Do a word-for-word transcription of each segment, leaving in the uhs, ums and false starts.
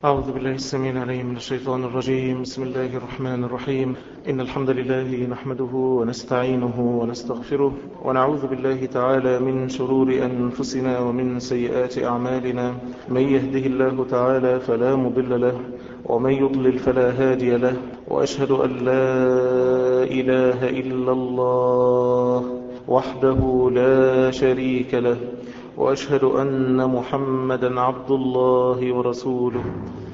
أعوذ بالله السميع العليم من الشيطان الرجيم. بسم الله الرحمن الرحيم. إن الحمد لله نحمده ونستعينه ونستغفره ونعوذ بالله تعالى من شرور أنفسنا ومن سيئات أعمالنا. من يهده الله تعالى فلا مضل له ومن يضلل فلا هادي له، وأشهد أن لا إله إلا الله وحده لا شريك له، وأشهد أن محمدا عبد الله ورسوله.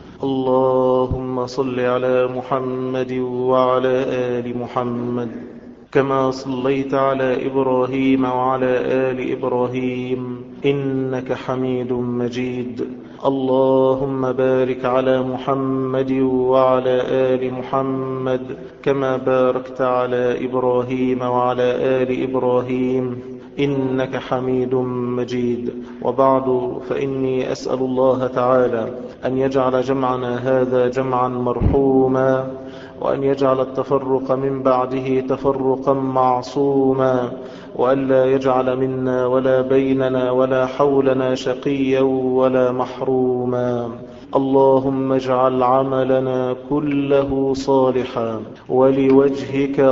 اللهم صل على محمد وعلى آل محمد كما صليت على إبراهيم وعلى آل إبراهيم إنك حميد مجيد. اللهم بارك على محمد وعلى آل محمد كما باركت على إبراهيم وعلى آل إبراهيم إنك حميد مجيد. وبعد، فإني أسأل الله تعالى أن يجعل جمعنا هذا جمعا مرحوما، وأن يجعل التفرق من بعده تفرقا معصوما، وأن لا يجعل منا ولا بيننا ولا حولنا شقيا ولا محروما. اللهم اجعل عملنا كله صالحا ولوجهك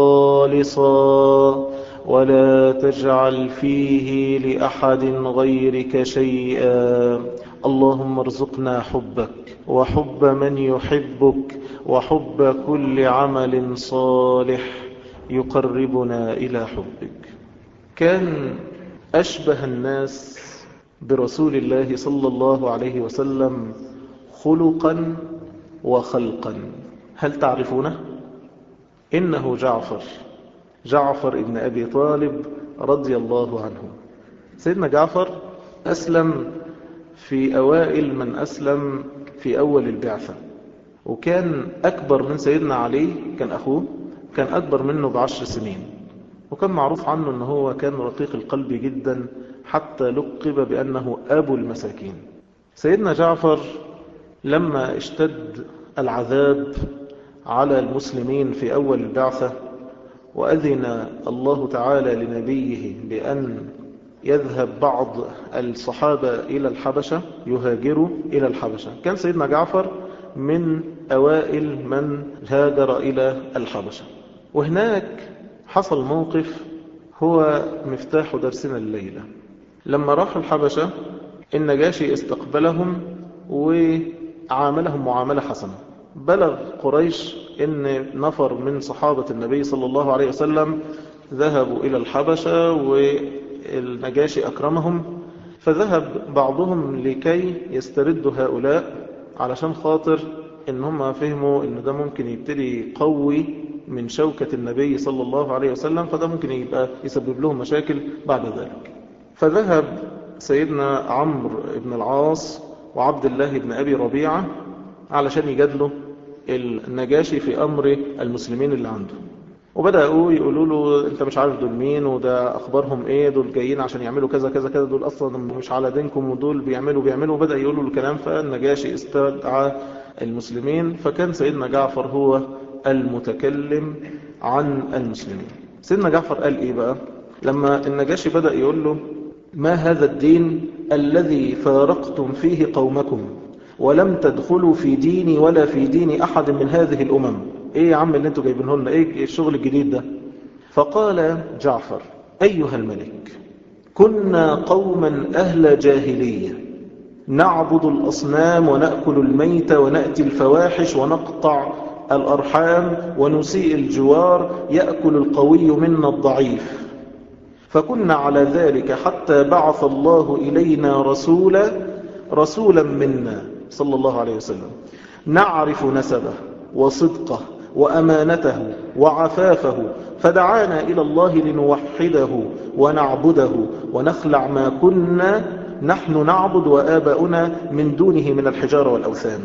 خالصا، ولا تجعل فيه لأحد غيرك شيئا. اللهم ارزقنا حبك وحب من يحبك وحب كل عمل صالح يقربنا إلى حبك. كان أشبه الناس برسول الله صلى الله عليه وسلم خلقا وخلقا. هل تعرفونه؟ إنه جعفر جعفر ابن أبي طالب رضي الله عنه. سيدنا جعفر أسلم في أوائل من أسلم في أول البعثة، وكان أكبر من سيدنا علي، كان أخوه، كان أكبر منه بعشر سنين، وكان معروف عنه أنه هو كان رقيق القلب جدا، حتى لقب بأنه أبو المساكين. سيدنا جعفر لما اشتد العذاب على المسلمين في أول البعثة، وأذن الله تعالى لنبيه بأن يذهب بعض الصحابة إلى الحبشة، يهاجروا إلى الحبشة، كان سيدنا جعفر من أوائل من هاجر إلى الحبشة. وهناك حصل موقف هو مفتاح درسنا الليلة. لما راحوا الحبشة، النجاشي استقبلهم وعاملهم معاملة حسنة. بلغ قريش إن نفر من صحابة النبي صلى الله عليه وسلم ذهبوا إلى الحبشة والنجاشي أكرمهم، فذهب بعضهم لكي يستردوا هؤلاء علشان خاطر إن هم فهموا إن ده ممكن يبتدي يقوي من شوكة النبي صلى الله عليه وسلم، فده ممكن يبقى يسبب لهم مشاكل بعد ذلك. فذهب سيدنا عمرو بن العاص وعبد الله بن أبي ربيعة علشان يجادلوا النجاشي في أمر المسلمين اللي عنده، وبدأوا يقولوا له أنت مش عارف دول مين، وده أخبارهم إيه، دول جايين عشان يعملوا كذا كذا كذا، دول أصلا مش على دينكم، ودول بيعملوا بيعملوا وبدأ يقولوا له الكلام. فالنجاشي استدعى المسلمين، فكان سيدنا جعفر هو المتكلم عن المسلمين. سيدنا جعفر قال إيه بقى لما النجاشي بدأ يقول له ما هذا الدين الذي فارقتم فيه قومكم ولم تدخلوا في ديني ولا في دين أحد من هذه الأمم؟ إيه يا عم اللي انتوا جايبينه لنا؟ إيه الشغل الجديد ده؟ فقال جعفر أيها الملك، كنا قوما أهل جاهلية نعبد الأصنام ونأكل الميت ونأتي الفواحش ونقطع الأرحام ونسيء الجوار، يأكل القوي منا الضعيف، فكنا على ذلك حتى بعث الله إلينا رسولا رسولا منا صلى الله عليه وسلم نعرف نسبه وصدقه وأمانته وعفافه، فدعانا إلى الله لنوحده ونعبده ونخلع ما كنا نحن نعبد وآباؤنا من دونه من الحجارة والأوثان.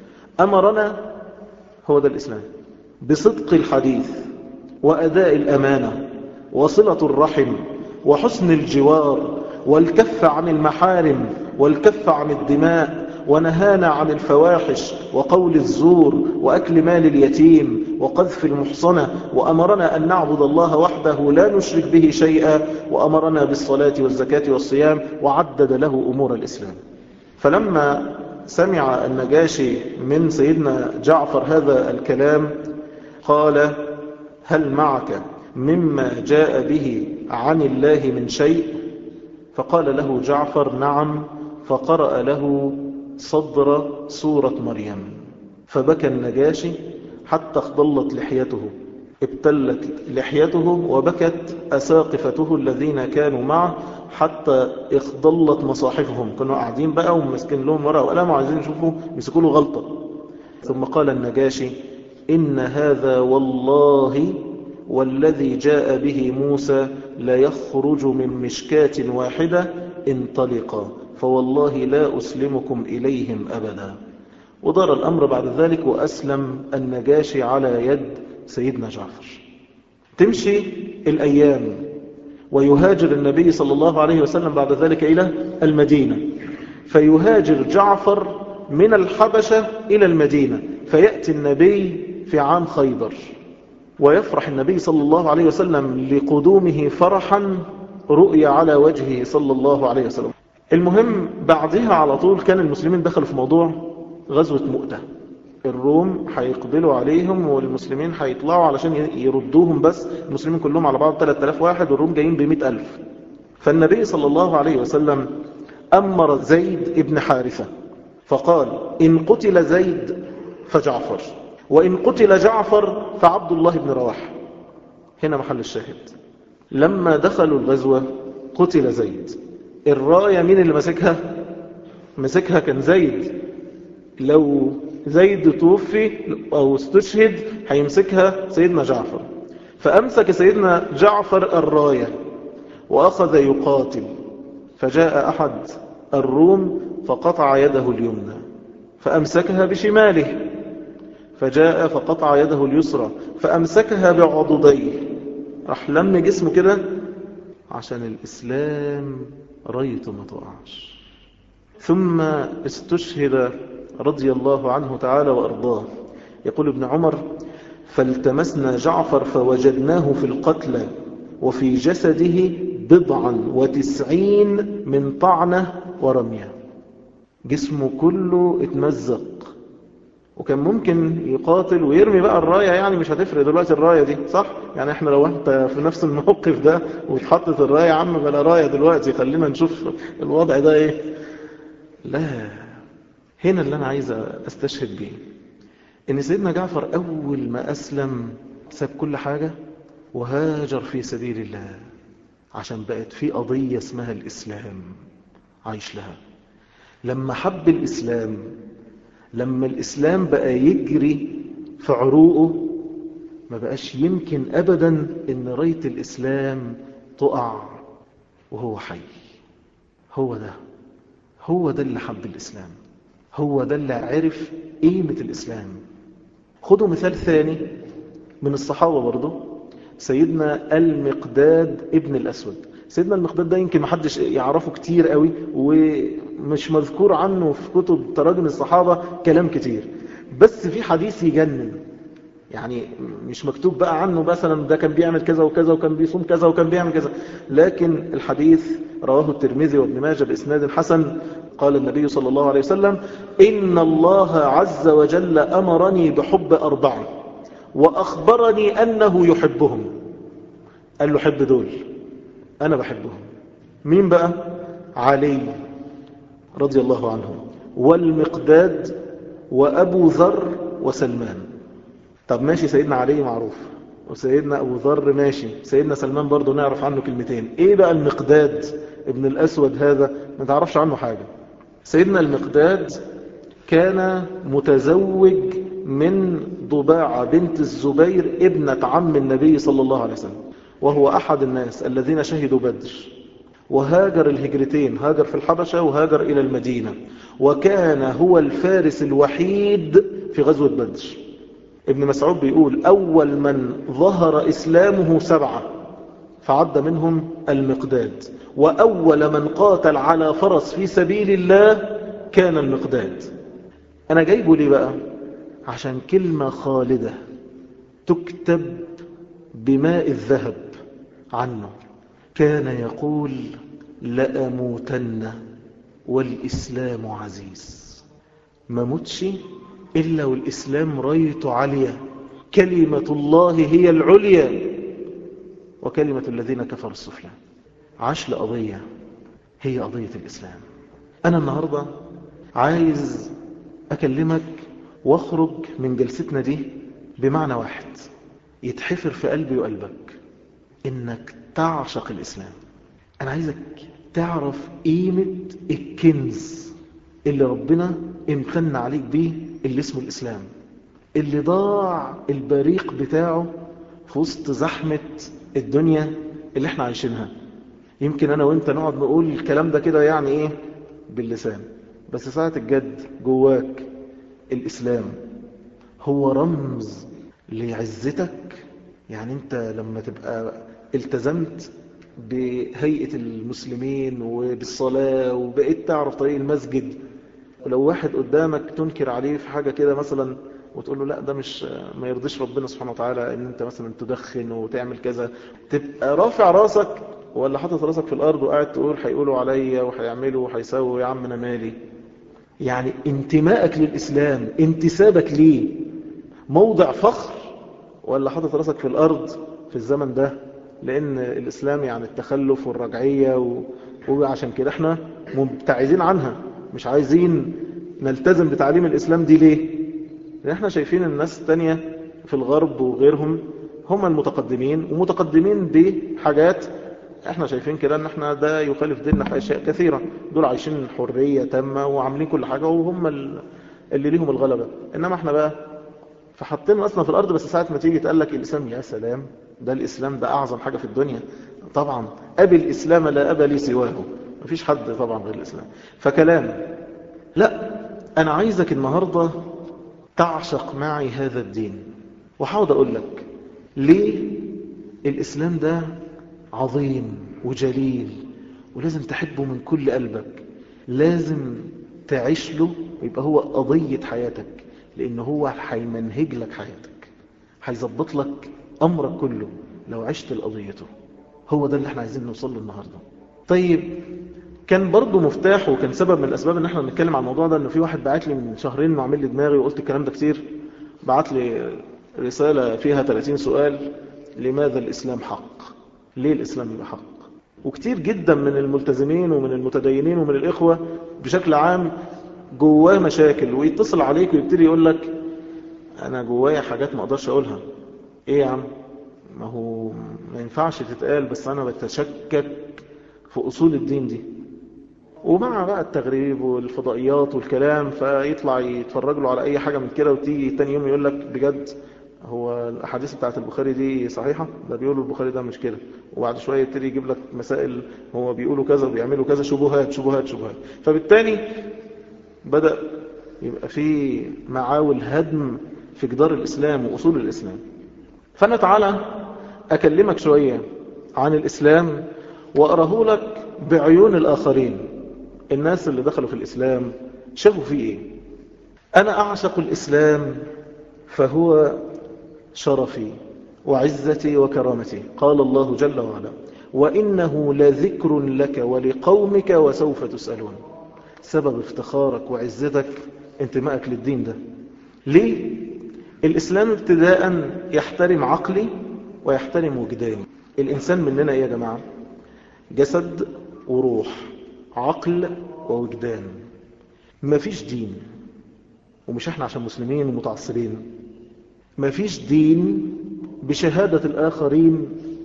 أمرنا، هو ده الإسلام، بصدق الحديث وأداء الأمانة وصلة الرحم وحسن الجوار والكف عن المحارم والكف عن الدماء، ونهانا عن الفواحش وقول الزور وأكل مال اليتيم وقذف المحصنة، وأمرنا أن نعبد الله وحده لا نشرك به شيئا، وأمرنا بالصلاة والزكاة والصيام، وعدد له أمور الإسلام. فلما سمع النجاشي من سيدنا جعفر هذا الكلام قال: هل معك مما جاء به عن الله من شيء؟ فقال له جعفر: نعم. فقرأ له صدر سورة مريم، فبكى النجاشي حتى اخضلت لحيته، ابتلت لحيته وبكت أساقفته الذين كانوا معه حتى اخضلت مصاحفهم، كانوا قاعدين بقى ومسكين لهم ورقة وقلم وعايزين يشوفوا يمسكوا له غلطة. ثم قال النجاشي: إن هذا والله والذي جاء به موسى لا يخرج من مشكاة واحدة، انطلقا فوالله لا أسلمكم إليهم أبدا. ودار الأمر بعد ذلك وأسلم النجاشي على يد سيدنا جعفر. تمشي الأيام ويهاجر النبي صلى الله عليه وسلم بعد ذلك إلى المدينة، فيهاجر جعفر من الحبشة إلى المدينة، فيأتي النبي في عام خيبر، ويفرح النبي صلى الله عليه وسلم لقدومه فرحا رؤيا على وجهه صلى الله عليه وسلم. المهم بعدها على طول كان المسلمين دخلوا في موضوع غزوة مؤتة. الروم هيقبلوا عليهم والمسلمين هيطلعوا علشان يردوهم، بس المسلمين كلهم على بعض ثلاثة آلاف واحد والروم جايين بمئة ألف. فالنبي صلى الله عليه وسلم أمر زيد ابن حارثة فقال: إن قتل زيد فجعفر، وإن قتل جعفر فعبد الله بن رواحة. هنا محل الشاهد. لما دخلوا الغزوة قتل زيد، الراية مين اللي مسكها؟ مسكها كان زيد. لو زيد توفي أو استشهد هيمسكها سيدنا جعفر، فأمسك سيدنا جعفر الراية وأخذ يقاتل، فجاء أحد الروم فقطع يده اليمنى فأمسكها بشماله، فجاء فقطع يده اليسرى فأمسكها بعضديه، راح لم جسمه كده عشان الإسلام رايته ما تقعش. ثم استشهد رضي الله عنه تعالى وأرضاه. يقول ابن عمر: فالتمسنا جعفر فوجدناه في القتلى وفي جسده بضعا وتسعين من طعنة ورمية، جسمه كله اتمزق، وكان ممكن يقاتل ويرمي بقى الراية، يعني مش هتفرق دلوقتي الراية دي، صح؟ يعني احنا لو انت في نفس الموقف ده واتحطت الراية، يا عم بلا راية دلوقتي، خلينا نشوف الوضع ده ايه. لا، هنا اللي انا عايز استشهد بيه ان سيدنا جعفر اول ما اسلم ساب كل حاجة وهاجر في سبيل الله، عشان بقت في قضية اسمها الاسلام عايش لها. لما حب الاسلام، لما الإسلام بقى يجري في عروقه، ما بقاش يمكن أبدا إن راية الإسلام تقع وهو حي. هو ده هو ده اللي حب الإسلام، هو ده اللي عرف قيمة الإسلام. خدوا مثال ثاني من الصحابة برضو، سيدنا المقداد ابن الأسود. سيدنا المقداد ده يمكن محدش يعرفه كتير قوي، ومش مذكور عنه في كتب تراجم الصحابة كلام كتير، بس في حديث يجنن، يعني مش مكتوب بقى عنه مثلا ده كان بيعمل كذا وكذا وكان بيصوم كذا وكان بيعمل كذا، لكن الحديث رواه الترمذي وابن ماجه بإسناد حسن. قال النبي صلى الله عليه وسلم: إن الله عز وجل أمرني بحب أربع وأخبرني أنه يحبهم. قال له: حب دول، أنا بحبهم. مين بقى؟ علي رضي الله عنه، والمقداد، وأبو ذر، وسلمان. طب ماشي، سيدنا علي معروف، وسيدنا أبو ذر ماشي، سيدنا سلمان برضو نعرف عنه كلمتين. إيه بقى المقداد ابن الأسود هذا؟ ما تعرفش عنه حاجة. سيدنا المقداد كان متزوج من ضباعة بنت الزبير ابنة عم النبي صلى الله عليه وسلم، وهو أحد الناس الذين شهدوا بدر، وهاجر الهجرتين، هاجر في الحبشة وهاجر إلى المدينة، وكان هو الفارس الوحيد في غزوة بدر. ابن مسعود بيقول: أول من ظهر إسلامه سبعة، فعد منهم المقداد، وأول من قاتل على فرس في سبيل الله كان المقداد. أنا جايبه ليه بقى؟ عشان كلمة خالدة تكتب بماء الذهب عنه، كان يقول: لأموتن والإسلام عزيز. ما موتش إلا والإسلام رايته عالية، كلمة الله هي العليا وكلمة الذين كفروا السفلى. عاش لقضية هي قضية الإسلام. أنا النهاردة عايز أكلمك واخرج من جلستنا دي بمعنى واحد يتحفر في قلبي وقلبك، إنك تعشق الإسلام. أنا عايزك تعرف قيمة الكنز اللي ربنا امتن عليك بيه اللي اسمه الإسلام، اللي ضاع البريق بتاعه في وسط زحمة الدنيا اللي احنا عايشينها. يمكن أنا وإنت نقعد نقول الكلام ده كده يعني إيه باللسان، بس ساعة الجد جواك الإسلام هو رمز لعزتك. يعني أنت لما تبقى التزمت بهيئة المسلمين وبالصلاة وبقيت تعرف طريق المسجد، ولو واحد قدامك تنكر عليه في حاجة كده مثلا وتقول له لا ده مش ما يرضيش ربنا سبحانه وتعالى ان انت مثلا تدخن وتعمل كذا، تبقى رافع راسك ولا حاطط راسك في الارض وقاعد تقول هيقولوا عليا وهيعملوا وهيسووا، يا عم انا مالي. يعني انتمائك للإسلام، انتسابك ليه موضع فخر، ولا حاطط راسك في الارض في الزمن ده؟ لان الإسلام يعني التخلف والرجعية و... وعشان كده احنا مبتعدين عنها، مش عايزين نلتزم بتعليم الإسلام دي. ليه؟ لأن احنا شايفين الناس التانية في الغرب وغيرهم هم المتقدمين، ومتقدمين بحاجات احنا شايفين كده ان احنا ده يخالف ديننا في اشياء كثيرة. دول عايشين حرية تامة وعاملين كل حاجة وهم اللي ليهم الغلبة، انما احنا بقى فحطينا اصلا في الارض. بس ساعة ما تيجي تقال لك الاسلام، يا سلام ده الاسلام ده اعظم حاجة في الدنيا طبعا، ابي الاسلام لا ابا لي سواه، مفيش حد طبعا غير الاسلام. فكلام لا، انا عايزك النهاردة تعشق معي هذا الدين، وحاول اقول لك ليه الاسلام ده عظيم وجليل ولازم تحبه من كل قلبك، لازم تعيش له ويبقى هو قضية حياتك، لأنه هو هيمنهج لك حياتك، هيظبط لك أمرك كله لو عشت لقضيته. هو ده اللي احنا عايزين نوصل له النهاردة. طيب كان برضو مفتاح وكان سبب من الأسباب ان احنا نتكلم عن الموضوع ده، انه في واحد بعت لي من شهرين انه عامل لي دماغي وقلت الكلام ده كتير، بعت لي رسالة فيها ثلاثين سؤال: لماذا الإسلام حق؟ ليه الإسلام يبقى حق؟ وكتير جدا من الملتزمين ومن المتدينين ومن الإخوة بشكل عام جواه مشاكل، ويتصل عليك ويبتدي يقول لك أنا جوايا حاجات ما أقدرش أقولها. إيه يا عم؟ ما هو ما ينفعش تتقال، بس أنا بتشكك في أصول الدين دي. ومع بقى التغريب والفضائيات والكلام، فيطلع يتفرج له على أي حاجة من كده، وتيجي تاني يوم يقول لك بجد هو الأحاديث بتاعت البخاري دي صحيحة؟ ده بيقولوا البخاري ده مش كده. وبعد شوية يبتدي يجيب لك مسائل هو بيقولوا كذا وبيعملوا كذا، شبهات شبهات شبهات. فبالتالي بدأ يبقى في معاول هدم في جدار الإسلام وأصول الإسلام. فأنا تعالى أكلمك شوية عن الإسلام وأراه لك بعيون الآخرين، الناس اللي دخلوا في الإسلام شافوا فيه إيه. أنا أعشق الإسلام فهو شرفي وعزتي وكرامتي. قال الله جل وعلا: وإنه لذكر لك ولقومك وسوف تسألون. سبب افتخارك وعزتك انتمائك للدين ده. ليه؟ الإسلام ابتداء يحترم عقلي ويحترم وجداني. الإنسان مننا إيه يا جماعة؟ جسد وروح، عقل ووجدان. مفيش دين، ومش احنا عشان مسلمين ومتعصبين، مفيش دين بشهادة الآخرين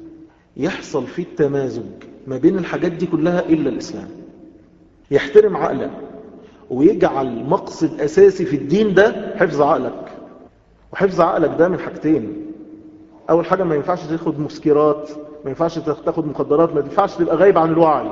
يحصل فيه التمازج ما بين الحاجات دي كلها إلا الإسلام. يحترم عقلك ويجعل مقصد أساسي في الدين ده حفظ عقلك. وحفظ عقلك ده من حاجتين: أول حاجة ما ينفعش تاخد مسكرات، ما ينفعش تاخد مخدرات، ما ينفعش تبقى غايب عن الوعي.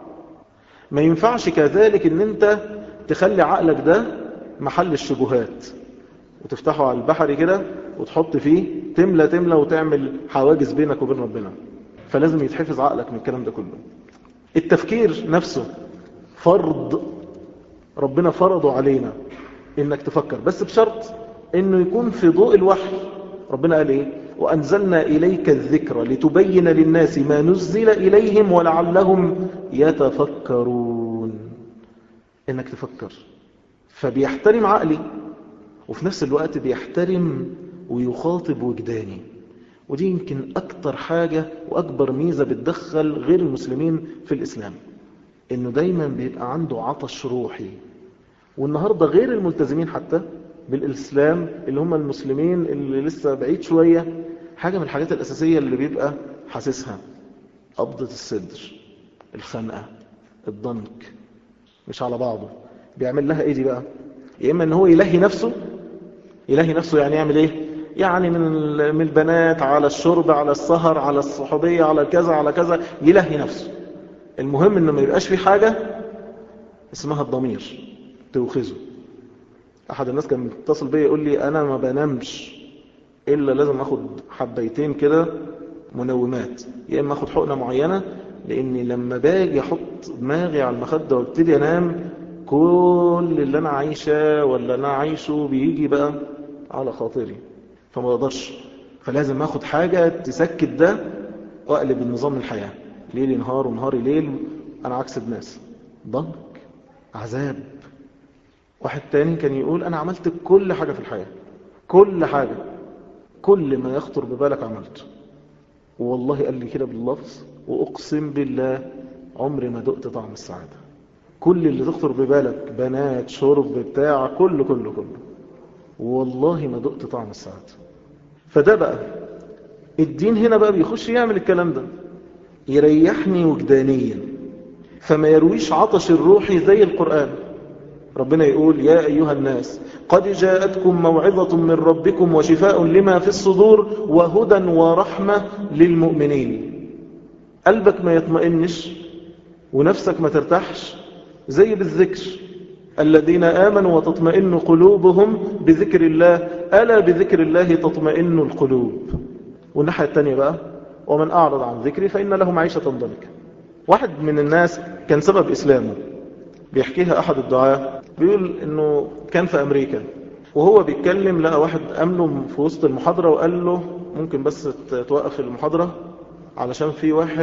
ما ينفعش كذلك ان انت تخلي عقلك ده محل الشبهات وتفتحه على البحر كده وتحط فيه تملى تملى وتعمل حواجز بينك وبين ربنا. فلازم يتحفظ عقلك من الكلام ده كله. التفكير نفسه فرض ربنا فرضه علينا انك تفكر، بس بشرط انه يكون في ضوء الوحي. ربنا قال ايه؟ وأنزلنا إليك الذكر لتبين للناس ما نزل إليهم ولعلهم يتفكرون. إنك تفكر فبيحترم عقلي وفي نفس الوقت بيحترم ويخاطب وجداني. ودي يمكن أكتر حاجة وأكبر ميزة بتدخل غير المسلمين في الإسلام، إنه دايما بيبقى عنده عطش روحي. والنهاردة غير الملتزمين حتى بالإسلام اللي هم المسلمين اللي لسه بعيد شوية، حاجة من الحاجات الأساسية اللي بيبقى حاسسها قبضة الصدر، الخنقة، الضنك، مش على بعضه. بيعمل لها ايه دي بقى؟ يا اما ان هو يلهي نفسه. يلهي نفسه يعني يعمل ايه؟ يعني من من البنات على الشرب على السهر على الصحوبية على كذا على كذا، يلهي نفسه. المهم انه ما يبقاش في حاجة اسمها الضمير توخزه. احد الناس كان متصل بيا يقول لي انا ما بنامش الا لازم اخد حبيتين كده منومات، يا اما اخد حقنة معينة، لاني لما باجي احط دماغي على المخدة وابتدي انام كل اللي انا عايشه ولا انا عايشه بيجي بقى على خاطري، فما اقدرش. فلازم اخد حاجة تسكت ده واقلب النظام الحياة، ليلي نهار ونهاري ليل. انا عكس الناس، ضنك، عذاب. واحد تاني كان يقول انا عملت كل حاجة في الحياة، كل حاجة، كل ما يخطر ببالك عملته. والله قال لي كده باللفظ، واقسم بالله عمري ما دقت طعم السعادة. كل اللي تخطر ببالك، بنات، شرب، بتاع، كله كله كله، والله ما دقت طعم السعادة. فده بقى الدين هنا بقى بيخش يعمل الكلام ده، يريحني وجدانيا، فما يرويش عطش الروحي زي القرآن. ربنا يقول يا أيها الناس قد جاءتكم موعظة من ربكم وشفاء لما في الصدور وهدى ورحمة للمؤمنين. قلبك ما يطمئنش ونفسك ما ترتاحش زي بالذكر، الذين آمنوا وتطمئن قلوبهم بذكر الله ألا بذكر الله تطمئن القلوب. والناحية التانية بقى ومن أعرض عن ذكري فإن له معيشة ضنكا. واحد من الناس كان سبب إسلامه بيحكيها أحد الدعاة، بيقول إنه كان في أمريكا وهو بيتكلم لقى واحد أمله في وسط المحاضرة وقال له ممكن بس توقف المحاضرة علشان في واحد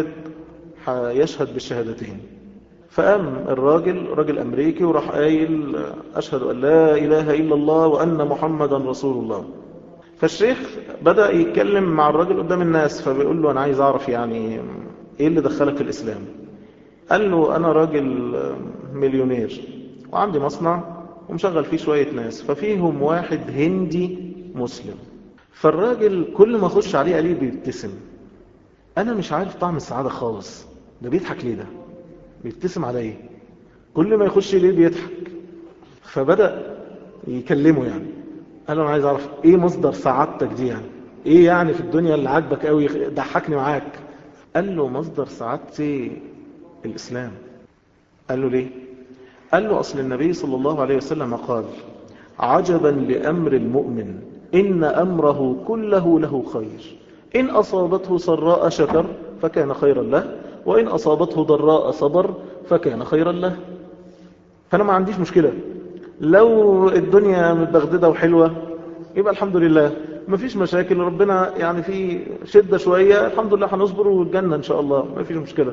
يشهد بالشهادتين. فقام الراجل راجل أمريكي وراح قايل أشهد أن لا إله إلا الله وأن محمدا رسول الله. فالشيخ بدأ يتكلم مع الراجل قدام الناس، فبيقول له أنا عايز أعرف يعني إيه اللي دخلك في الإسلام؟ قال له أنا راجل مليونير وعندي مصنع ومشغل فيه شوية ناس، ففيهم واحد هندي مسلم. فالراجل كل ما أخش عليه عليه بيبتسم. أنا مش عارف طعم السعادة خالص، ده بيضحك ليه؟ ده بيبتسم عليه كل ما يخش ليه بيضحك. فبدأ يكلمه يعني، قال له أنا عايز أعرف إيه مصدر سعادتك دي، يعني إيه يعني في الدنيا اللي عاجبك قوي ضحكني معاك؟ قال له مصدر سعادتي الإسلام. قال له ليه؟ قال له أصل النبي صلى الله عليه وسلم قال عجبا لأمر المؤمن إن أمره كله له خير، إن أصابته سراء شكر فكان خيرا له، وإن أصابته ضراء صبر فكان خيرا له. فأنا ما عنديش مشكلة لو الدنيا متبغددة وحلوة يبقى الحمد لله، ما فيش مشاكل، ربنا يعني في شدة شوية الحمد لله هنصبر والجنة إن شاء الله، ما فيش مشكلة.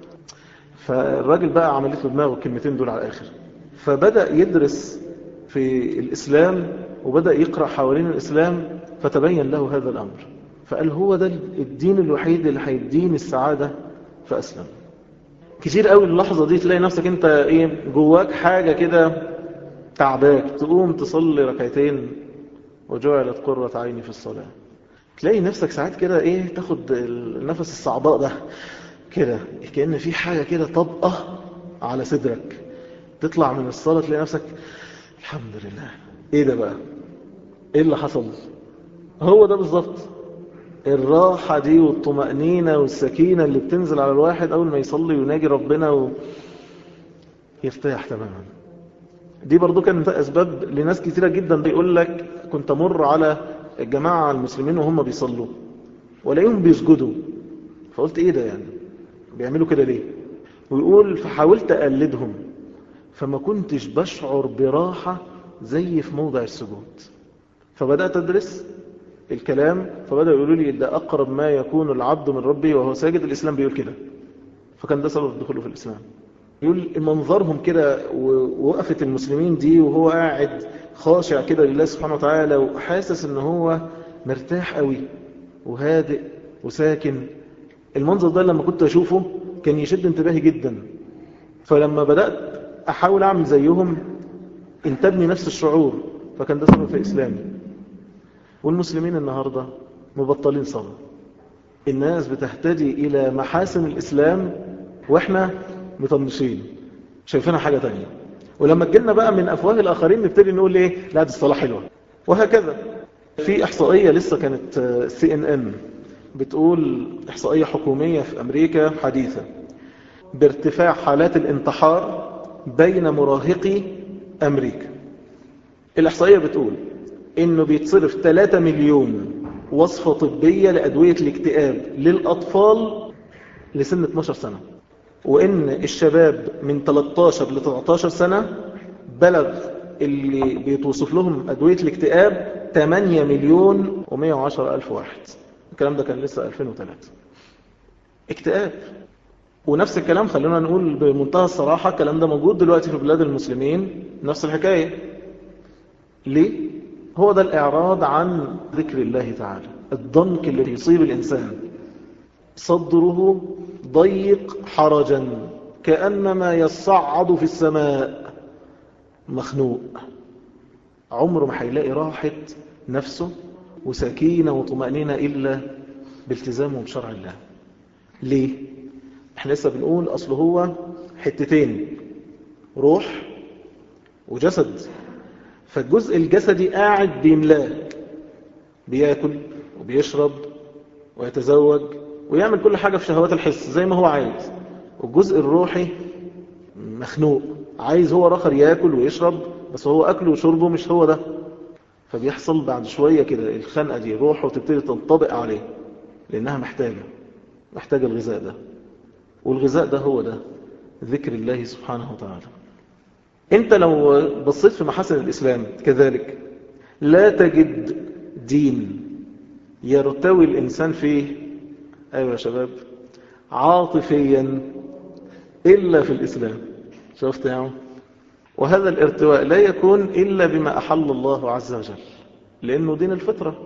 فالراجل بقى عملت له دماغه الكلمتين دول على الآخر، فبدأ يدرس في الإسلام وبدأ يقرأ حوالين الإسلام فتبين له هذا الأمر، فقال هو ده الدين الوحيد اللي هيديني السعادة فأسلم. كتير قوي اللحظة دي تلاقي نفسك انت ايه جواك حاجة كده تعباك، تقوم تصلي ركعتين وجعلت قرة عيني في الصلاة. تلاقي نفسك ساعات كده ايه تاخد النفس الصعباء ده كده، كأن في حاجة كده طبقة على صدرك، تطلع من الصلاة تلاقي نفسك الحمد لله. ايه ده بقى؟ ايه اللي حصل؟ هو ده بالظبط الراحة دي والطمأنينة والسكينة اللي بتنزل على الواحد أول ما يصلي ويناجي ربنا ويرتاح تماما. دي برضو كانت أسباب لناس كثيرة جدا. بيقول لك كنت أمر على الجماعة المسلمين وهم بيصلوا ولاقيهم بيسجدوا، فقلت إيه ده يعني بيعملوا كده ليه؟ ويقول فحاولت أقلدهم فما كنتش بشعر براحة زي في موضع السجود. فبدأت أدرس الكلام فبدأ يقولوا لي ده أقرب ما يكون العبد من ربه وهو ساجد. الإسلام بيقول كده، فكان ده سبب دخوله في الإسلام. يقول منظرهم كده ووقفة المسلمين دي وهو قاعد خاشع كده لله سبحانه وتعالى وحاسس ان هو مرتاح قوي وهادئ وساكن. المنظر ده لما كنت أشوفه كان يشد انتباهي جدا، فلما بدأت أحاول أعمل زيهم انتبني نفس الشعور، فكان ده سبب في إسلامي. والمسلمين النهاردة مبطلين صلاة، الناس بتهتدي إلى محاسن الإسلام وإحنا مطنشين شايفينها حاجة تانية، ولما تجيلنا بقى من أفواه الآخرين نبتدي نقول إيه لا دي الصلاة حلوة. وهكذا في إحصائية لسه كانت سي إن إن بتقول، إحصائية حكومية في أمريكا حديثة، بارتفاع حالات الانتحار بين مراهقي أمريكا. الإحصائية بتقول إنه بيتصرف ثلاثة مليون وصفة طبية لأدوية الاكتئاب للأطفال لسن اثناشر سنة، وإن الشباب من ثلاثة عشر ل تسعة عشر سنة بلغ اللي بيتوصف لهم أدوية الاكتئاب ثمانية مليون ومئة وعشرة ألف واحد. الكلام ده كان لسه ألفين وثلاثة. اكتئاب. ونفس الكلام خلونا نقول بمنتهى الصراحة الكلام ده موجود دلوقتي في بلاد المسلمين، نفس الحكاية. ليه؟ هو ده الإعراض عن ذكر الله تعالى، الضنك اللي يصيب الإنسان، صدره ضيق حرجا كأنما يصعد في السماء، مخنوق، عمره ما هيلاقي راحة نفسه وسكينة وطمأنينة إلا بالتزامه بشرع الله. ليه؟ احنا لسه بنقول أصل هو حتتين، روح وجسد، فالجزء الجسدي قاعد بيملاه، بياكل وبيشرب ويتزوج ويعمل كل حاجة في شهوات الحس زي ما هو عايز، والجزء الروحي مخنوق، عايز هو رخر ياكل ويشرب بس هو أكله وشربه مش هو ده. فبيحصل بعد شوية كده الخنقة دي، روحه تبتدي تنطبق عليه لأنها محتاجة محتاجة الغذاء ده، والغذاء ده هو ده ذكر الله سبحانه وتعالى. انت لو بصيت في محاسن الإسلام كذلك لا تجد دين يرتوي الإنسان فيه، أيوة يا شباب، عاطفيا إلا في الإسلام. شفت يا عم؟ وهذا الارتواء لا يكون إلا بما أحل الله عز وجل، لأنه دين الفطرة،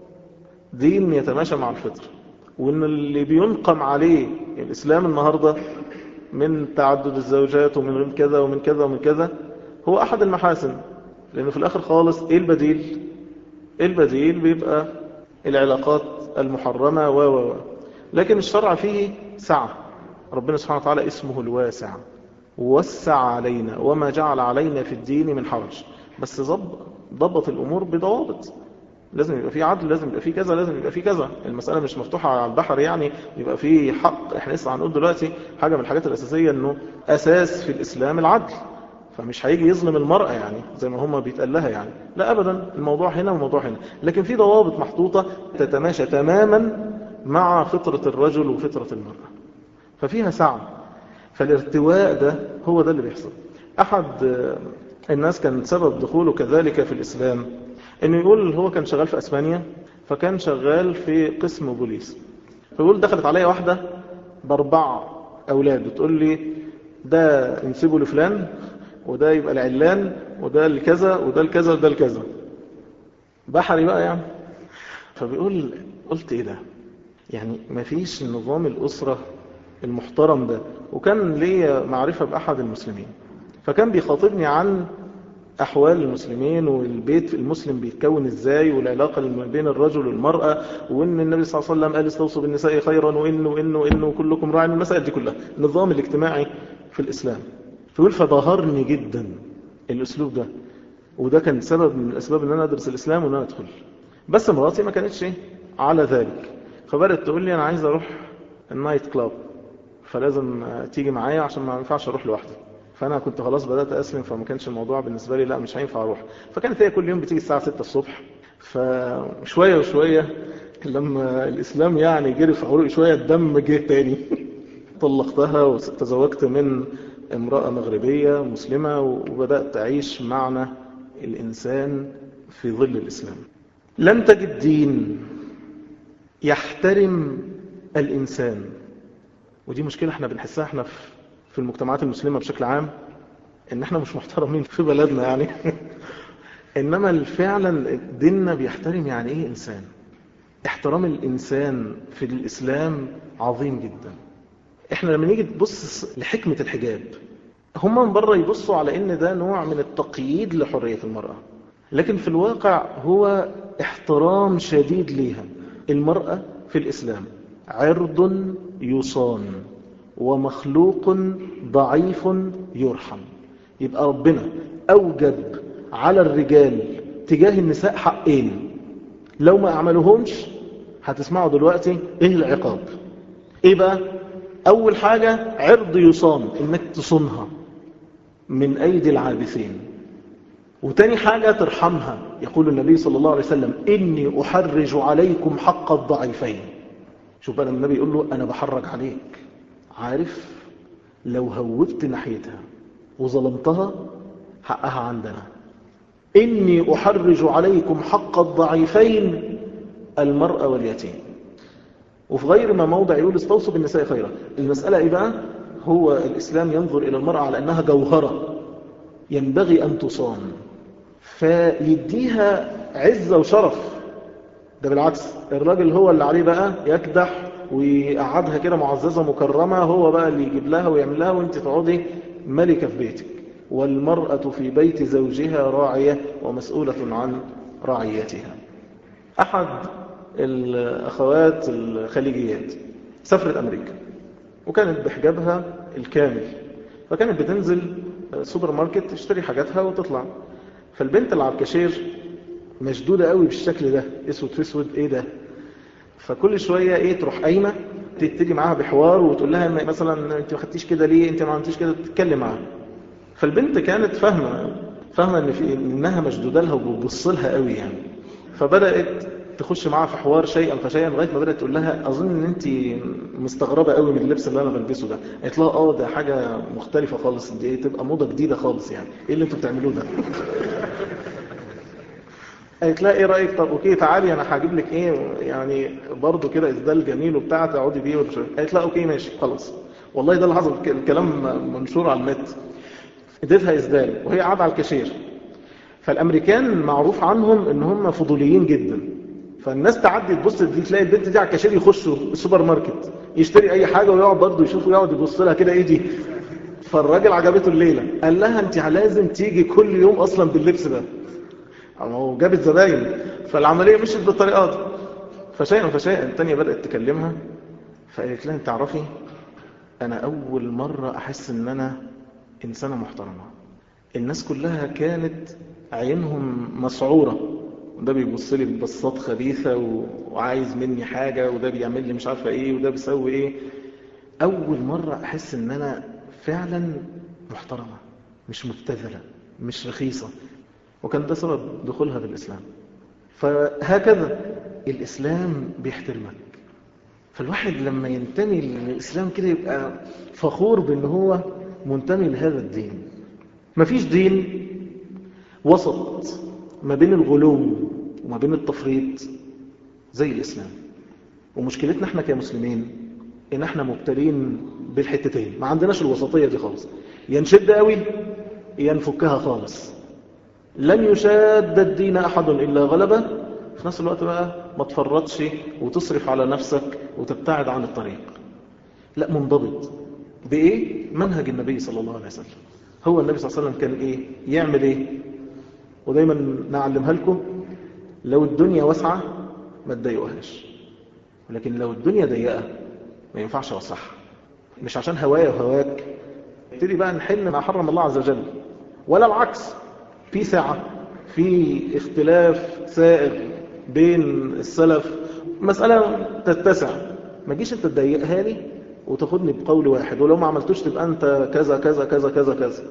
دين يتماشى مع الفطرة. وإن اللي بينقم عليه الإسلام النهاردة من تعدد الزوجات ومن كذا ومن كذا ومن كذا هو أحد المحاسن، لأنه في الآخر خالص إيه البديل؟ البديل بيبقى العلاقات المحرمة و و لكن الشرع فيه سعة. ربنا سبحانه وتعالى اسمه الواسع، ووسع علينا وما جعل علينا في الدين من حرج، بس ضبط الأمور بضوابط. لازم يبقى فيه عدل، لازم يبقى فيه كذا، لازم يبقى فيه كذا. المسألة مش مفتوحة على البحر يعني يبقى فيه حق. احنا لسه هنقول دلوقتي حاجة من الحاجات الأساسية انه أساس في الإسلام العدل، فمش هيجي يظلم المرأة يعني زي ما هم بيتقال لها يعني، لا أبدا، الموضوع هنا والموضوع هنا، لكن في ضوابط محطوطة تتماشى تماما مع فطرة الرجل وفطرة المرأة، ففيها سعة. فالارتواء ده هو ده اللي بيحصل. أحد الناس كان سبب دخوله كذلك في الإسلام انه يقول هو كان شغال في اسبانيا، فكان شغال في قسم بوليس، فيقول دخلت عليا واحدة باربع اولاد بتقول لي ده نسيبه لفلان، وده يبقى العلان، وده الكذا، وده الكذا، وده الكذا، بحري بقى يعني. فبيقول قلت ايه ده يعني، مفيش نظام الاسرة المحترم ده. وكان لي معرفة باحد المسلمين، فكان بيخاطبني عن أحوال المسلمين والبيت المسلم بيتكون إزاي، والعلاقة بين الرجل والمرأة، وإن النبي صلى الله عليه وسلم قال استوصوا بالنساء خيرا، وإنه وإنه وإنه كلكم راع، المسائل دي كلها النظام الاجتماعي في الإسلام. فيقول فظهرني جدا الأسلوب ده، وده كان سبب من الأسباب أن أنا أدرس الإسلام وأن أنا أدخل. بس مراتي ما كانتش على ذلك، فبدأت تقول لي أنا عايز أروح النايت كلاب، فلازم تيجي معايا عشان ما ينفعش أروح لوحدي. فأنا كنت خلاص بدأت أسلم، فما كانش الموضوع بالنسبة لي لا مش هينفع أروح. فكانت هي كل يوم بتيجي الساعة ستة الصبح، فشوية وشوية لما الإسلام يعني جري في عروق شوية الدم جه تاني. طلقتها وتزوجت من امرأة مغربية مسلمة، وبدأت أعيش معنا الإنسان في ظل الإسلام. لن تجد دين يحترم الإنسان، ودي مشكلة احنا بنحسها احنا في المجتمعات المسلمة بشكل عام ان احنا مش محترمين في بلدنا يعني انما فعلا ديننا بيحترم يعني ايه انسان. احترام الانسان في الاسلام عظيم جدا. احنا لما نيجي تبص لحكمة الحجاب، هم من بره يبصوا على ان ده نوع من التقييد لحرية المرأة، لكن في الواقع هو احترام شديد ليها. المرأة في الاسلام عرض يصان ومخلوق ضعيف يرحم. يبقى ربنا أوجب على الرجال تجاه النساء حقين، لو ما أعملوهمش هتسمعوا دلوقتي إيه العقاب. إيه بقى؟ أول حاجة عرض يصان، إنك تصونها من أيدي العابثين. وتاني حاجة ترحمها. يقول النبي صلى الله عليه وسلم إني أحرج عليكم حق الضعيفين. شوف بقى النبي يقول له أنا بحرج عليك، عارف لو هوبت ناحيتها وظلمتها حقها عندنا. إني أحرج عليكم حق الضعيفين المرأة واليتيم. وفي غير ما موضع يقول استوصوا بالنساء خيرا. المسألة إيه بقى؟ هو الإسلام ينظر إلى المرأة على أنها جوهرة ينبغي أن تصان، فيديها عزة وشرف. ده بالعكس، الراجل هو اللي عليه بقى يكدح ويقعدها كده معززة مكرمة، هو بقى اللي يجيب لها ويعمل لها، وانت تقعدي ملكة في بيتك. والمرأة في بيت زوجها راعية ومسؤولة عن رعيتها. أحد الأخوات الخليجيات سافرت أمريكا وكانت بحجابها الكامل، فكانت بتنزل سوبر ماركت تشتري حاجاتها وتطلع. فالبنت اللي على الكاشير مشدودة قوي بالشكل ده، اسود في اسود، ايه ده؟ فكل شوية ايه تروح قايمة تبتدي معاها بحوار وتقول لها مثلا انت ما خدتيش كده ليه، انت ما عملتيش كده، تتكلم معاها. فالبنت كانت فاهمة فاهمة ان في انها مشدودة لها وبتبص لها قوي يعني. فبدأت تخش معاها في حوار شيئا فشيئا لغاية ما بدأت تقول لها اظن ان انت مستغربة قوي من اللبس اللي انا بلبسه ده. قالت لها اه ده حاجة مختلفة خالص، دي تبقى موضة جديدة خالص يعني، ايه اللي انتوا بتعملوه ده؟ قالت لها ايه رأيك؟ طب اوكي تعالي انا هجيب لك ايه يعني برضو كده اسدال جميل وبتاع تقعدي بيه. قالت لها اوكي ماشي خلاص. والله ده اللي حصل، الكلام منشور على النت. اديتها اسدال وهي قاعده على الكاشير. فالامريكان معروف عنهم ان هم فضوليين جدا، فالناس تعدي تبص دي تلاقي البنت دي على الكاشير يخشوا السوبر ماركت يشتري اي حاجه ويقعد برضه يشوف ويقعد يبص لها كده ايه دي. فالراجل عجبته الليله، قال لها انت لازم تيجي كل يوم اصلا باللبس ده. هو جابت زباين، فالعمليه مشيت بالطريقه دي. فشيئا فشيئا الثانيه بدات تكلمها، فقالت لها انت تعرفي انا اول مره احس ان انا انسانه محترمه. الناس كلها كانت عينهم مسعوره، وده بيبص لي ببصات خبيثه وعايز مني حاجه، وده بيعمل لي مش عارفه ايه، وده بيسوي ايه. اول مره احس ان انا فعلا محترمه، مش مبتذله، مش رخيصه. وكان ده سبب دخولها بالإسلام. فهكذا الإسلام بيحترمك. فالواحد لما ينتمي للإسلام كده يبقى فخور بأنه هو منتمي لهذا الدين. مفيش دين وسط ما بين الغلو وما بين التفريط زي الإسلام. ومشكلتنا احنا كمسلمين ان احنا مبتلين بالحتتين، ما عندناش الوسطية دي خالص، ينشد قوي ينفكها خالص. لن يشاد الدين أحد إلا غلبه. في نفس الوقت بقى ما تفرطش وتصرف على نفسك وتبتعد عن الطريق. لا، منضبط بإيه؟ منهج النبي صلى الله عليه وسلم. هو النبي صلى الله عليه وسلم كان إيه؟ يعمل إيه؟ ودايما نعلمها لكم، لو الدنيا واسعة ما تضايقوهاش، ولكن لو الدنيا ضيقة ما ينفعش أوسعها. مش عشان هوايا وهواك ابتدي بقى نحل ما حرم الله عز وجل، ولا العكس. في ساعة، في اختلاف سائغ بين السلف، مسألة تتسع، ما جيش انت تضيقها لي وتاخدني بقول واحد، ولو ما عملتوش تبقى انت كذا كذا كذا كذا كذا.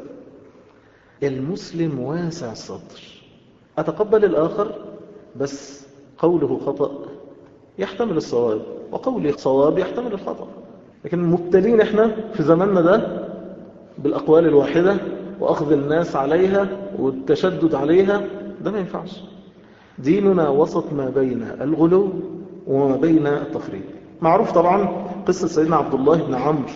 المسلم واسع الصدر، أتقبل الآخر بس قوله خطأ يحتمل الصواب، وقوله صواب يحتمل الخطأ. لكن مبتلين احنا في زماننا ده بالأقوال الواحدة وأخذ الناس عليها والتشدد عليها، ده ما ينفعش. ديننا وسط ما بين الغلو وما بين التفريط. معروف طبعا قصة سيدنا عبد الله بن عمرو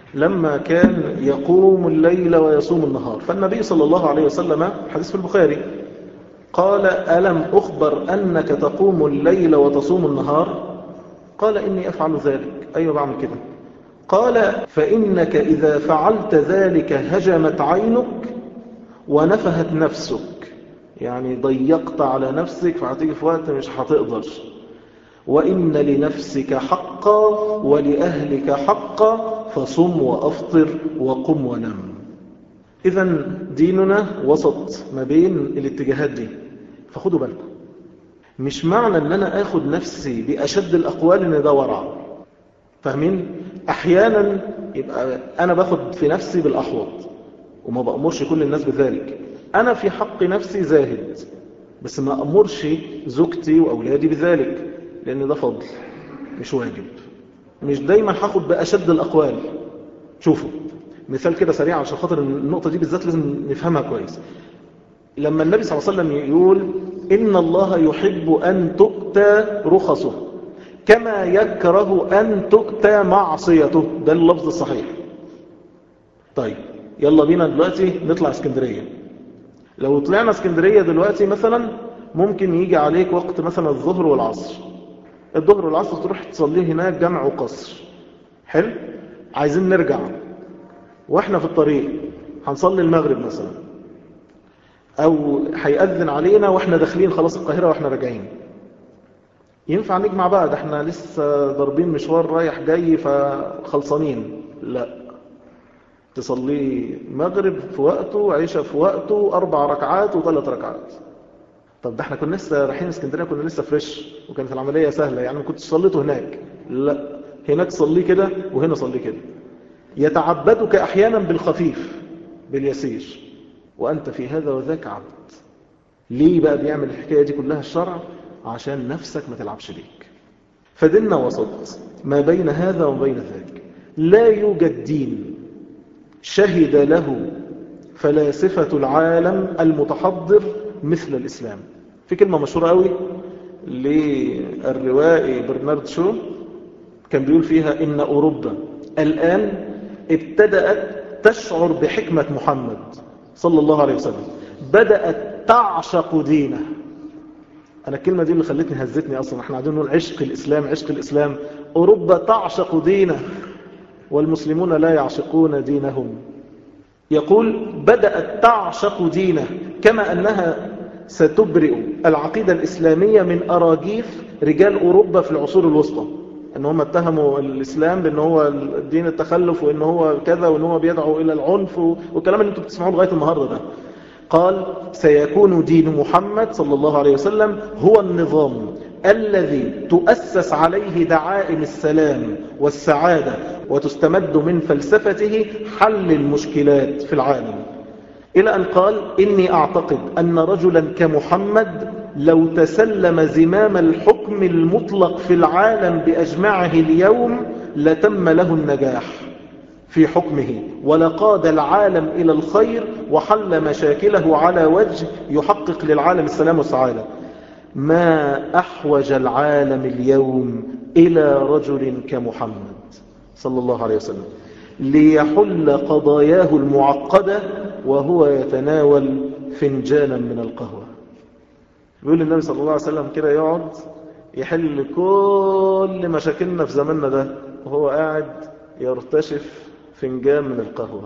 لما كان يقوم الليل ويصوم النهار. فالنبي صلى الله عليه وسلم حديث في البخاري قال ألم أخبر أنك تقوم الليل وتصوم النهار؟ قال إني أفعل ذلك. أيوة بعمل كده. قال فإنك إذا فعلت ذلك هجمت عينك ونفهت نفسك، يعني ضيقت على نفسك فهتيجي في وقت مش هتقدر. وإن لنفسك حقا ولأهلك حقا فصم وأفطر وقم ونم. إذن ديننا وسط ما بين الاتجاهات دي، فخدوا بالكم. مش معنى أن أنا أخذ نفسي بأشد الأقوال أن ده ورع، فاهمين؟ أحيانا يبقى أنا باخد في نفسي بالأحوط وما بأمرش كل الناس بذلك. أنا في حق نفسي زاهد، بس ما أمرش زوجتي وأولادي بذلك، لأن ده فضل مش واجب. مش دايما هاخد بأشد الأقوال. شوفوا مثال كده سريع عشان خاطر النقطة دي بالذات لازم نفهمها كويس. لما النبي صلى الله عليه وسلم يقول إن الله يحب أن تؤتى رخصه كما يكره أن تؤتى معصيته، ده اللفظ الصحيح. طيب يلا بينا دلوقتي نطلع اسكندرية. لو طلعنا اسكندرية دلوقتي مثلا ممكن يجي عليك وقت مثلا الظهر والعصر. الظهر والعصر تروح تصليه هناك جمع وقصر، حلو. عايزين نرجع واحنا في الطريق هنصلي المغرب مثلا، او هيأذن علينا واحنا داخلين خلاص القاهرة واحنا راجعين. ينفع نجمع بقى؟ ده احنا لسه ضاربين مشوار رايح جاي فخلصانين. لا، تصلي مغرب في وقته وعيشة في وقته، أربع ركعات وثلاث ركعات. طب ده احنا كنا لسه رايحين اسكندرية، كنا لسه فريش وكانت العملية سهلة، يعني ما كنتش صليته هناك. لا، هناك صلي كده وهنا صلي كده. يتعبدك أحيانا بالخفيف باليسير وأنت في هذا وذاك عبد. ليه بقى بيعمل الحكاية دي كلها الشرع؟ عشان نفسك ما تلعبش بيك. فديننا وسط ما بين هذا وبين ذاك. لا يوجد دين شهد له فلاسفة العالم المتحضر مثل الإسلام. في كلمة مشهورة قوي للروائي برنارد شو كان بيقول فيها إن أوروبا الآن ابتدأت تشعر بحكمة محمد صلى الله عليه وسلم، بدأت تعشق دينه. أنا الكلمة دي اللي خلتني هزتني أصلا. احنا قاعدين نقول عشق الإسلام عشق الإسلام. أوروبا تعشق دينه والمسلمون لا يعشقون دينهم. يقول بدأت تعشق دينه كما أنها ستبرئ العقيدة الإسلامية من أراجيف رجال أوروبا في العصور الوسطى، ان هم اتهموا الإسلام بأنه هو الدين التخلف وأنه هو كذا وأنه هو بيدعو إلى العنف والكلام اللي انتم بتسمعوه لغاية النهاردة ده. قال سيكون دين محمد صلى الله عليه وسلم هو النظام الذي تؤسس عليه دعائم السلام والسعادة وتستمد من فلسفته حل المشكلات في العالم. إلى أن قال إني أعتقد أن رجلا كمحمد لو تسلم زمام الحكم المطلق في العالم بأجمعه اليوم لتم له النجاح في حكمه ولقاد العالم إلى الخير وحل مشاكله على وجه يحقق للعالم السلام والسعادة. ما أحوج العالم اليوم إلى رجل كمحمد صلى الله عليه وسلم ليحل قضاياه المعقدة وهو يتناول فنجانا من القهوة. بيقول النبي صلى الله عليه وسلم كده يقعد يحل كل مشاكلنا في زماننا ده وهو قاعد يرتشف فنجان من القهوة.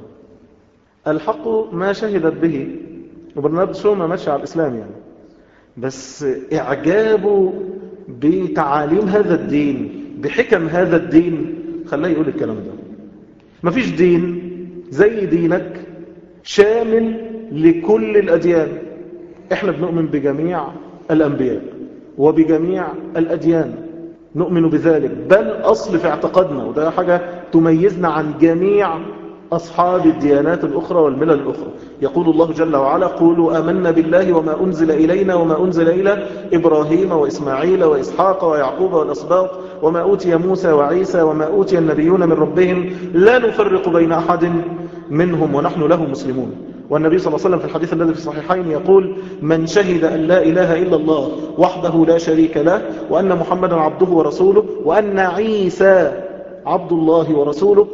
الحق ما شهدت به. وبرنارد شو ما ماشي على الإسلام يعني، بس إعجابه بتعاليم هذا الدين بحكم هذا الدين خلاه يقول الكلام ده. مفيش دين زي دينك شامل لكل الأديان. احنا بنؤمن بجميع الأنبياء وبجميع الأديان، نؤمن بذلك، بل أصل في اعتقادنا، وده حاجة تميزنا عن جميع أصحاب الديانات الأخرى والملل الأخرى. يقول الله جل وعلا قولوا آمنا بالله وما أنزل إلينا وما أنزل إلى إبراهيم وإسماعيل وإسحاق ويعقوب والأسباط وما أوتي موسى وعيسى وما أوتي النبيون من ربهم لا نفرق بين أحد منهم ونحن له مسلمون. والنبي صلى الله عليه وسلم في الحديث الذي في الصحيحين يقول من شهد أن لا إله إلا الله وحده لا شريك له وأن محمدا عبده ورسوله وأن عيسى عبد الله ورسوله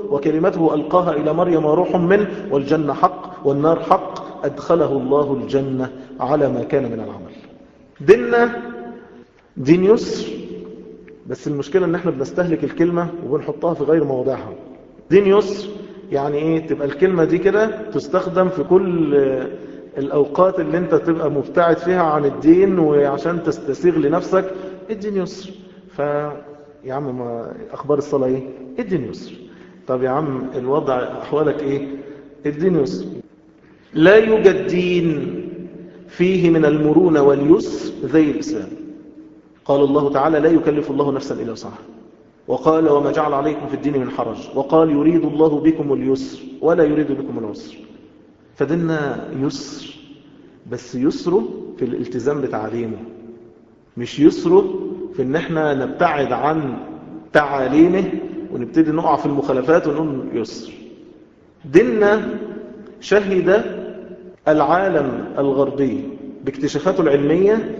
وكلمته ألقاها إلى مريم وروح منه، والجنة حق والنار حق، أدخله الله الجنة على ما كان من العمل. ديننا دين يسر، بس المشكلة ان احنا بنستهلك الكلمة وبنحطها في غير مواضعها. دين يسر يعني ايه؟ تبقى الكلمة دي كده تستخدم في كل الأوقات اللي انت تبقى مبتعد فيها عن الدين وعشان تستسيغ لنفسك. الدين يسر. فيا عم ما أخبار الصلاة ايه؟ الدين يسر. طب يا عم الوضع أحوالك ايه؟ الدين يسر. لا يوجد دين فيه من المرونة واليسر زي الإسلام. قال الله تعالى: لا يكلف الله نفسا إلا وسعها. وقال: وما جعل عليكم في الدين من حرج. وقال: يريد الله بكم اليسر ولا يريد بكم العسر. فديننا يسر، بس يسره في الالتزام بتعاليمه، مش يسره في ان احنا نبتعد عن تعاليمه ونبتدي نقع في المخالفات ونقول يسر. ديننا شهد العالم الغربي باكتشافاته العلمية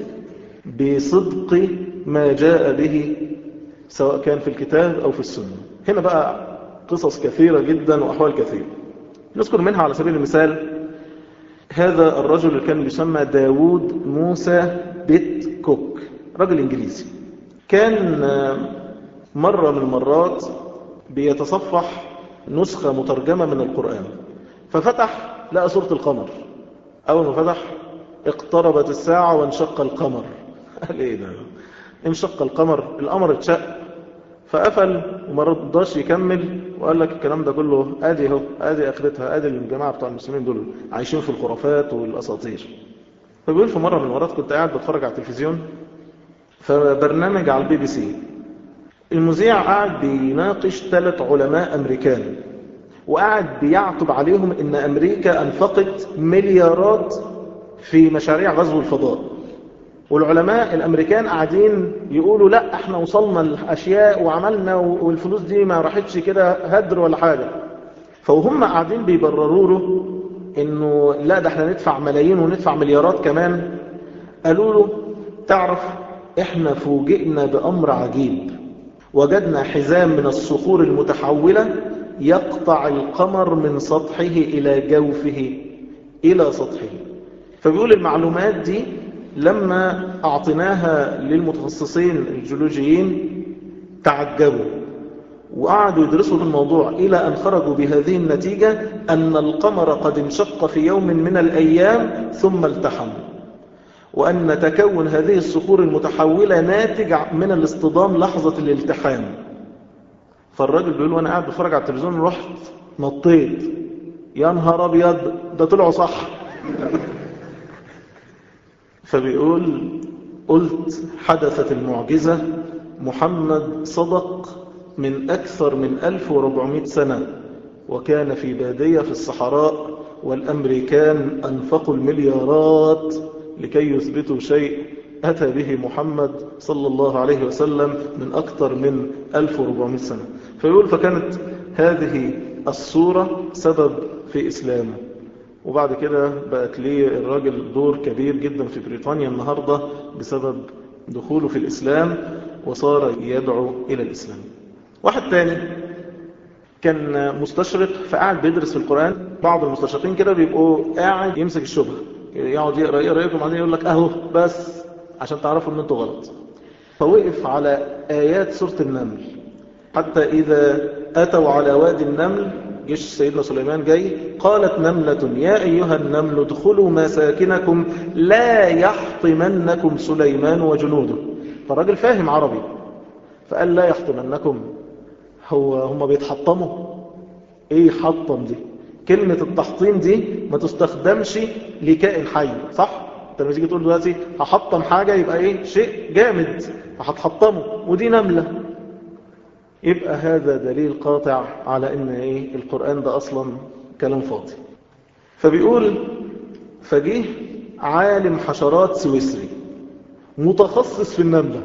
بصدق ما جاء به، سواء كان في الكتاب أو في السنة. هنا بقى قصص كثيرة جدا وأحوال كثيرة، نذكر منها على سبيل المثال هذا الرجل اللي كان يسمى داوود موسى بيت كوك، رجل إنجليزي. كان مرة من المرات بيتصفح نسخة مترجمة من القرآن، ففتح لقى سورة القمر. أول ما فتح: اقتربت الساعة وانشق القمر. قال ايه ده؟ انشق القمر، القمر اتشق. فقفل وما رضاش يكمل وقال لك الكلام ده كله ادي اهو، ادي اخرتها، ادي الجماعه بتوع المسلمين دول عايشين في الخرافات والاساطير. فبيقول في مره من المرات كنت قاعد بتفرج على التلفزيون، فبرنامج على البي بي سي، المذيع قاعد بيناقش ثلاث علماء امريكان، وقاعد بيعتب عليهم ان امريكا انفقت مليارات في مشاريع غزو الفضاء، والعلماء الامريكان قاعدين يقولوا لا احنا وصلنا الاشياء وعملنا والفلوس دي ما راحتش كده هدر ولا حاجة. فوهم قاعدين بيبرروا له انه لا ده احنا ندفع ملايين وندفع مليارات كمان. قالوا له: تعرف احنا فوجئنا بامر عجيب، وجدنا حزام من الصخور المتحولة يقطع القمر من سطحه الى جوفه الى سطحه. فبيقول المعلومات دي لما أعطيناها للمتخصصين الجيولوجيين تعجبوا وقعدوا يدرسوا الموضوع إلى أن خرجوا بهذه النتيجة: أن القمر قد انشق في يوم من الأيام ثم التحم، وأن تكون هذه الصخور المتحولة ناتج من الاصطدام لحظة الالتحام. فالراجل بيقول وأنا قاعد بفرج على التلفزيون رحت نطيت، يا نهار أبيض ده طلعوا صح. فبيقول: قلت حدثت المعجزة، محمد صدق من أكثر من ألف وأربعمائة سنة، وكان في بادية في الصحراء، والأمريكان أنفقوا المليارات لكي يثبتوا شيء أتى به محمد صلى الله عليه وسلم من أكثر من ألف وأربعمائة سنة. فيقول فكانت هذه الصورة سبب في إسلامه، وبعد كده بقت ليه الراجل دور كبير جدا في بريطانيا النهاردة بسبب دخوله في الإسلام وصار يدعو إلى الإسلام. واحد تاني كان مستشرق فقاعد بيدرس في القرآن. بعض المستشرقين كده بيبقوا قاعد يمسك الشبهة، يقعد يقرأ يقرأ يقرأ بعدين يقول لك أهو بس عشان تعرفوا أن أنتوا غلط. فوقف على آيات سورة النمل: حتى إذا أتوا على وادي النمل، جيش سيدنا سليمان جاي، قالت نملة يا أيها النمل ادخلوا مساكنكم لا يحطمنكم سليمان وجنوده. فالراجل فاهم عربي فقال: لا يحطمنكم، هو هم بيتحطموا؟ ايه حطم دي؟ كلمة التحطيم دي ما تستخدمش لكائن حي، صح؟ انت لما تيجي تقول دلوقتي هحطم حاجة يبقى ايه؟ شيء جامد فهتحطمه، ودي نملة. يبقى هذا دليل قاطع على ان ايه؟ القرآن ده اصلا كلام فاضي. فبيقول: فجيه عالم حشرات سويسري متخصص في النملة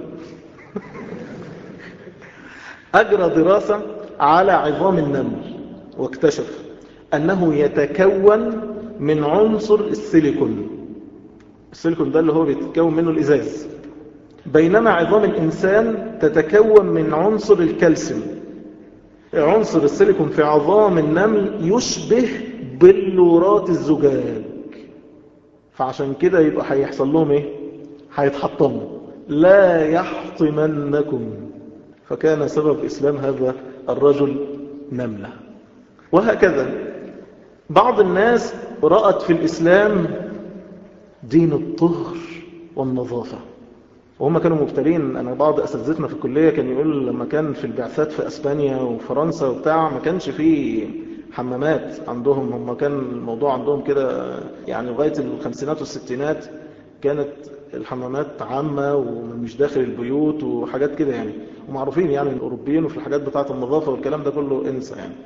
اجرى دراسة على عظام النمل واكتشف انه يتكون من عنصر السيليكون. السيليكون ده اللي هو بيتكون منه الازاز، بينما عظام الإنسان تتكون من عنصر الكالسيوم. عنصر السيليكون في عظام النمل يشبه بلورات الزجاج، فعشان كده يبقى هيحصل لهم ايه؟ هيتحطموا. لا يحطمنكم. فكان سبب إسلام هذا الرجل نملة. وهكذا بعض الناس رأت في الإسلام دين الطهر والنظافة، وهم كانوا مبتلين. أنا بعض أساتذتنا في الكلية كان يقول لما كان في البعثات في أسبانيا وفرنسا وبتاع ما كانش فيه حمامات عندهم، هم كان الموضوع عندهم كده يعني لغاية الخمسينات والستينات كانت الحمامات عامة ومش داخل البيوت وحاجات كده يعني، ومعروفين يعني الأوروبيين وفي الحاجات بتاعة النظافة والكلام ده كله انسى يعني.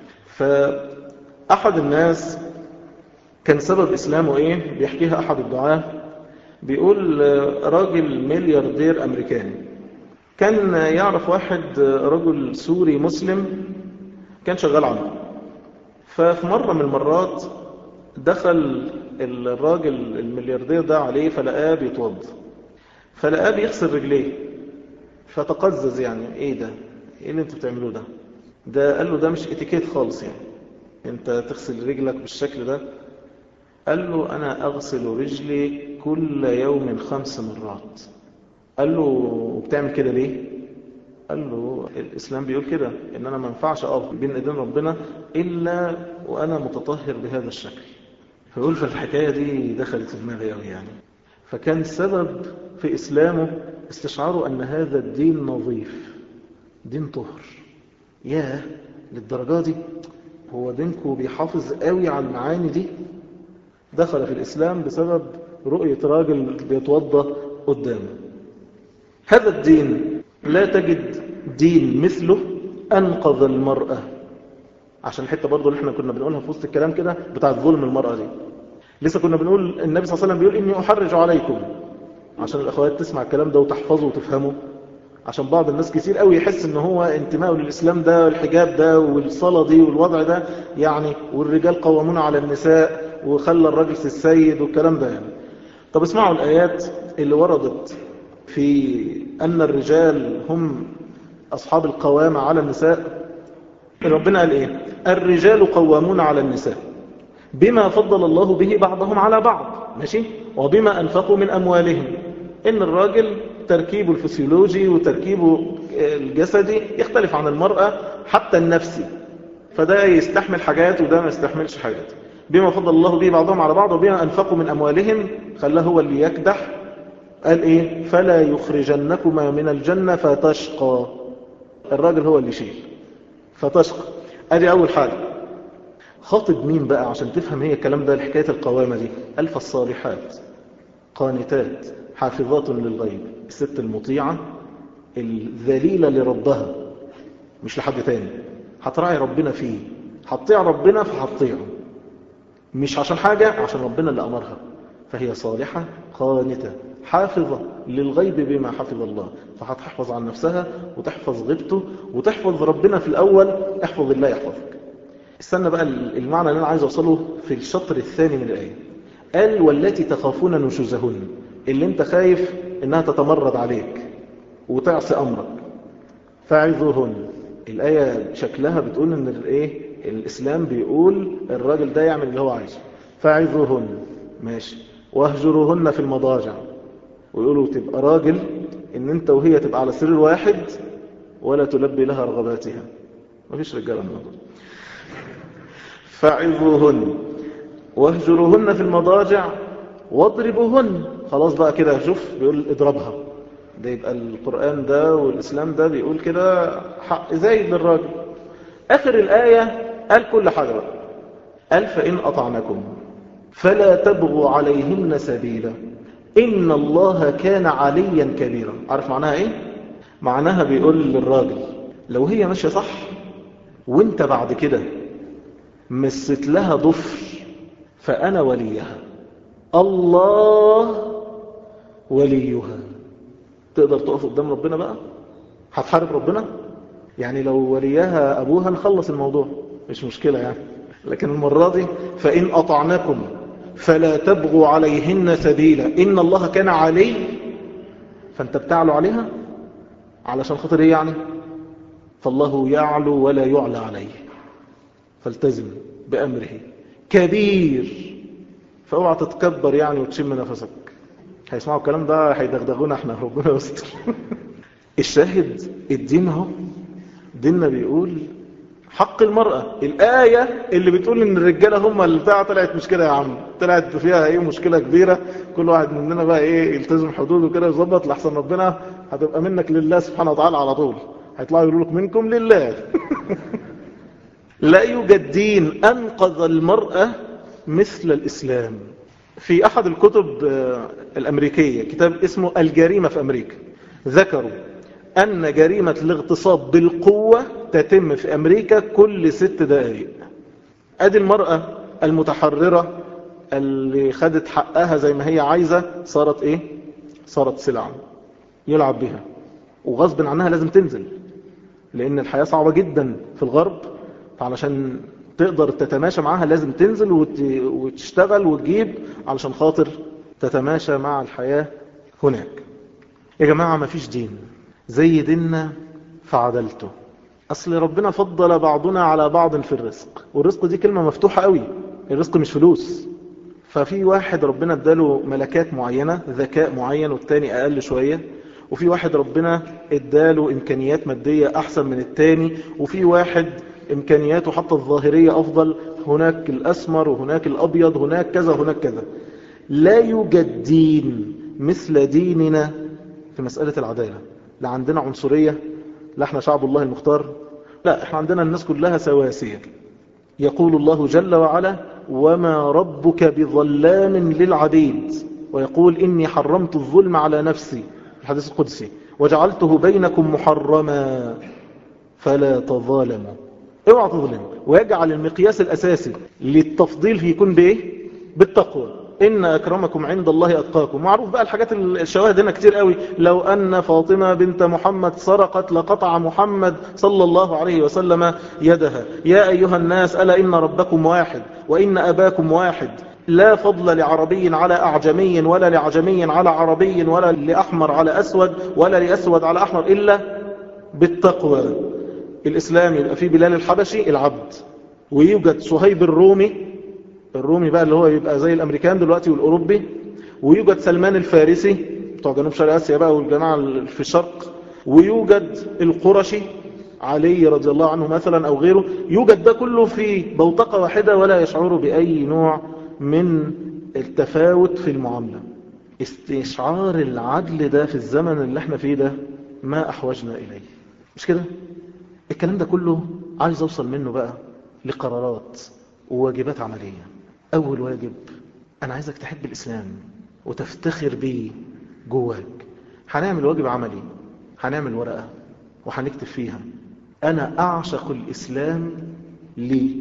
فأحد الناس كان سبب إسلامه إيه؟ بيحكيها أحد الدعاة، بيقول راجل ملياردير أمريكاني كان يعرف واحد رجل سوري مسلم كان شغال عنده. ففي مرة من المرات دخل الراجل الملياردير ده عليه فلقاه بيتوضى، فلقاه بيغسل رجليه، فتقزز يعني ايه ده؟ ايه اللي انتوا بتعملوه ده؟ ده قال له ده مش اتيكيت خالص يعني، انت تغسل رجلك بالشكل ده؟ قال له انا اغسل رجلي كل يوم خمس مرات. قال له وبتعمل كده ليه؟ قال له الاسلام بيقول كده ان انا ما ينفعش اقف بين ايدين ربنا الا وانا متطهر بهذا الشكل. فيقول فالحكايه دي دخلت في دماغي قوي يعني. فكان سبب في اسلامه استشعاره ان هذا الدين نظيف، دين طهر. ياه للدرجه دي هو دينكم بيحافظ قوي على المعاني دي. دخل في الإسلام بسبب رؤية راجل بيتوضى قدامه. هذا الدين لا تجد دين مثله أنقذ المرأة. عشان الحتة برضو اللي احنا كنا بنقولها في وسط الكلام كده بتاع ظلم المرأة دي، لسه كنا بنقول النبي صلى الله عليه وسلم بيقول إني أحرج عليكم، عشان الأخوات تسمع الكلام ده وتحفظه وتفهمه. عشان بعض الناس كتير قوي يحس ان هو انتمائه للإسلام ده والحجاب ده والصلاة دي والوضع ده يعني، والرجال قوامون على النساء وخلى الرجل السيد والكلام ده يعني. طب اسمعوا الآيات اللي وردت في أن الرجال هم أصحاب القوامة على النساء. ربنا قال إيه؟ الرجال قوامون على النساء بما فضل الله به بعضهم على بعض، ماشي، وبما أنفقوا من أموالهم. إن الراجل تركيبه الفسيولوجي وتركيبه الجسدي يختلف عن المرأة حتى النفسي، فده يستحمل حاجات وده ما يستحملش حاجات. بما فضل الله به بعضهم على بعض وبما أنفقوا من أموالهم، خلاه هو اللي يكدح. قال إيه؟ فلا يخرجنكما من الجنة فتشقى. الراجل هو اللي يشيل فتشقى. أدي أول حاجة. خاطب مين بقى عشان تفهم هي الكلام ده الحكاية القوامة دي؟ قال فالصالحات قانتات حافظات للغيب. الست المطيعة الذليلة لربها مش لحد تاني، هتراعي ربنا فيه، هتطيع ربنا فهتطيعه مش عشان حاجة، عشان ربنا اللي أمرها. فهي صالحة قانتة حافظة للغيب بما حفظ الله، فهتحفظ عن نفسها وتحفظ غيبته وتحفظ ربنا في الأول. احفظ الله يحفظك. استنى بقى المعنى اللي أنا عايز أوصله في الشطر الثاني من الآية. قال والتي تخافون نشوزهن، اللي انت خايف انها تتمرد عليك وتعصي أمرك، فاعظوهن. الآية شكلها بتقول ان الايه الإسلام بيقول الراجل ده يعمل اللي هو عايزه. فاعظوهن ماشي، واهجروهن في المضاجع. ويقولوا تبقى راجل ان انت وهي تبقى على سرير واحد ولا تلبي لها رغباتها. مفيش رجاله الموضوع. فاعظوهن واهجروهن في المضاجع واضربوهن. خلاص بقى كده شوف بيقول اضربها. ده يبقى القرآن ده والإسلام ده بيقول كده حق زايد للراجل. آخر الآية قال كل حاجة بقى. قال فإن أطعنكم فلا تبغوا عليهن سبيلا إن الله كان عليا كبيرا. عارف معناها إيه؟ معناها بيقول للراجل لو هي ماشية صح وانت بعد كده مست لها ضفر فأنا وليها، الله وليها. تقدر تقف قدام ربنا بقى؟ هتحارب ربنا؟ يعني لو وليها أبوها نخلص الموضوع مش مشكلة يعني. لكن المرة دي فإن أطعنكم فلا تبغوا عليهن سبيلا إن الله كان علي. فأنت بتعلو عليها علشان خاطر إيه يعني؟ فالله يعلو ولا يعلى عليه، فالتزم بأمره. كبير، فاوعى تتكبر يعني وتشم نفسك. هيسمعوا الكلام ده هيدغدغونا احنا، ربنا يستر. الشاهد الدين اهو، ديننا بيقول حق المرأة. الآية اللي بتقول ان الرجالة هم اللي بتاع طلعت مش كده يا عم، طلعت فيها ايه مشكلة كبيرة. كل واحد مننا بقى ايه يلتزم حدوده كده يظبط، لحسن ربنا هتبقى منك لله سبحانه وتعالى على طول، هيطلعوا يقولوا لك منكم لله. لا يوجد دين أنقذ المرأة مثل الإسلام. في أحد الكتب الأمريكية كتاب اسمه الجريمة في أمريكا، ذكروا أن جريمة الاغتصاب بالقوة تتم في أمريكا كل ست دقائق. أدي المرأة المتحررة اللي خدت حقها زي ما هي عايزة صارت إيه؟ صارت سلعة يلعب بها، وغصب عنها لازم تنزل، لأن الحياة صعبة جدا في الغرب، فعلشان تقدر تتماشى معاها لازم تنزل وتشتغل وتجيب علشان خاطر تتماشى مع الحياة هناك. يا جماعة ما فيش دين زي ديننا فعدلته. أصل ربنا فضل بعضنا على بعض في الرزق، والرزق دي كلمة مفتوحة قوي، الرزق مش فلوس. ففي واحد ربنا اداله ملكات معينة، ذكاء معين، والتاني أقل شوية. وفي واحد ربنا اداله إمكانيات مادية أحسن من التاني، وفي واحد إمكانياته حتى الظاهرية أفضل، هناك الأسمر وهناك الأبيض، هناك كذا هناك كذا. لا يوجد دين مثل ديننا في مسألة العدالة. لا عندنا عنصرية، لا احنا شعب الله المختار، لا احنا عندنا الناس كلها سواسية. يقول الله جل وعلا وما ربك بظلام للعبيد، ويقول إني حرمت الظلم على نفسي، الحديث القدسي، وجعلته بينكم محرما فلا تظالموا. اوعى تظلم. ويجعل المقياس الأساسي للتفضيل يكون بايه؟ بالتقوى. إن أكرمكم عند الله أتقاكم. معروف بقى الحاجات الشواهد هنا كتير قوي. لو أن فاطمة بنت محمد سرقت لقطع محمد صلى الله عليه وسلم يدها. يا أيها الناس ألا إن ربكم واحد وإن أباكم واحد، لا فضل لعربي على أعجمي ولا لعجمي على عربي ولا لأحمر على أسود ولا لأسود على أحمر إلا بالتقوى. الإسلام يبقى فيه بلال الحبشي العبد، ويوجد صهيب الرومي، الرومي بقى اللي هو يبقى زي الأمريكان دلوقتي والأوروبي، ويوجد سلمان الفارسي بتوع جنوب شرق آسيا بقى والجماعة في الشرق، ويوجد القرشي علي رضي الله عنه مثلا أو غيره. يوجد ده كله في بوتقة واحدة ولا يشعر بأي نوع من التفاوت في المعاملة. استشعار العدل ده في الزمن اللي احنا فيه ده ما أحوجنا إليه، مش كده؟ الكلام ده كله عايز أوصل منه بقى لقرارات وواجبات عملية. أول واجب، أنا عايزك تحب الإسلام وتفتخر بيه جواك. هنعمل واجب عملي، هنعمل ورقة وهنكتب فيها أنا أعشق الإسلام ليه،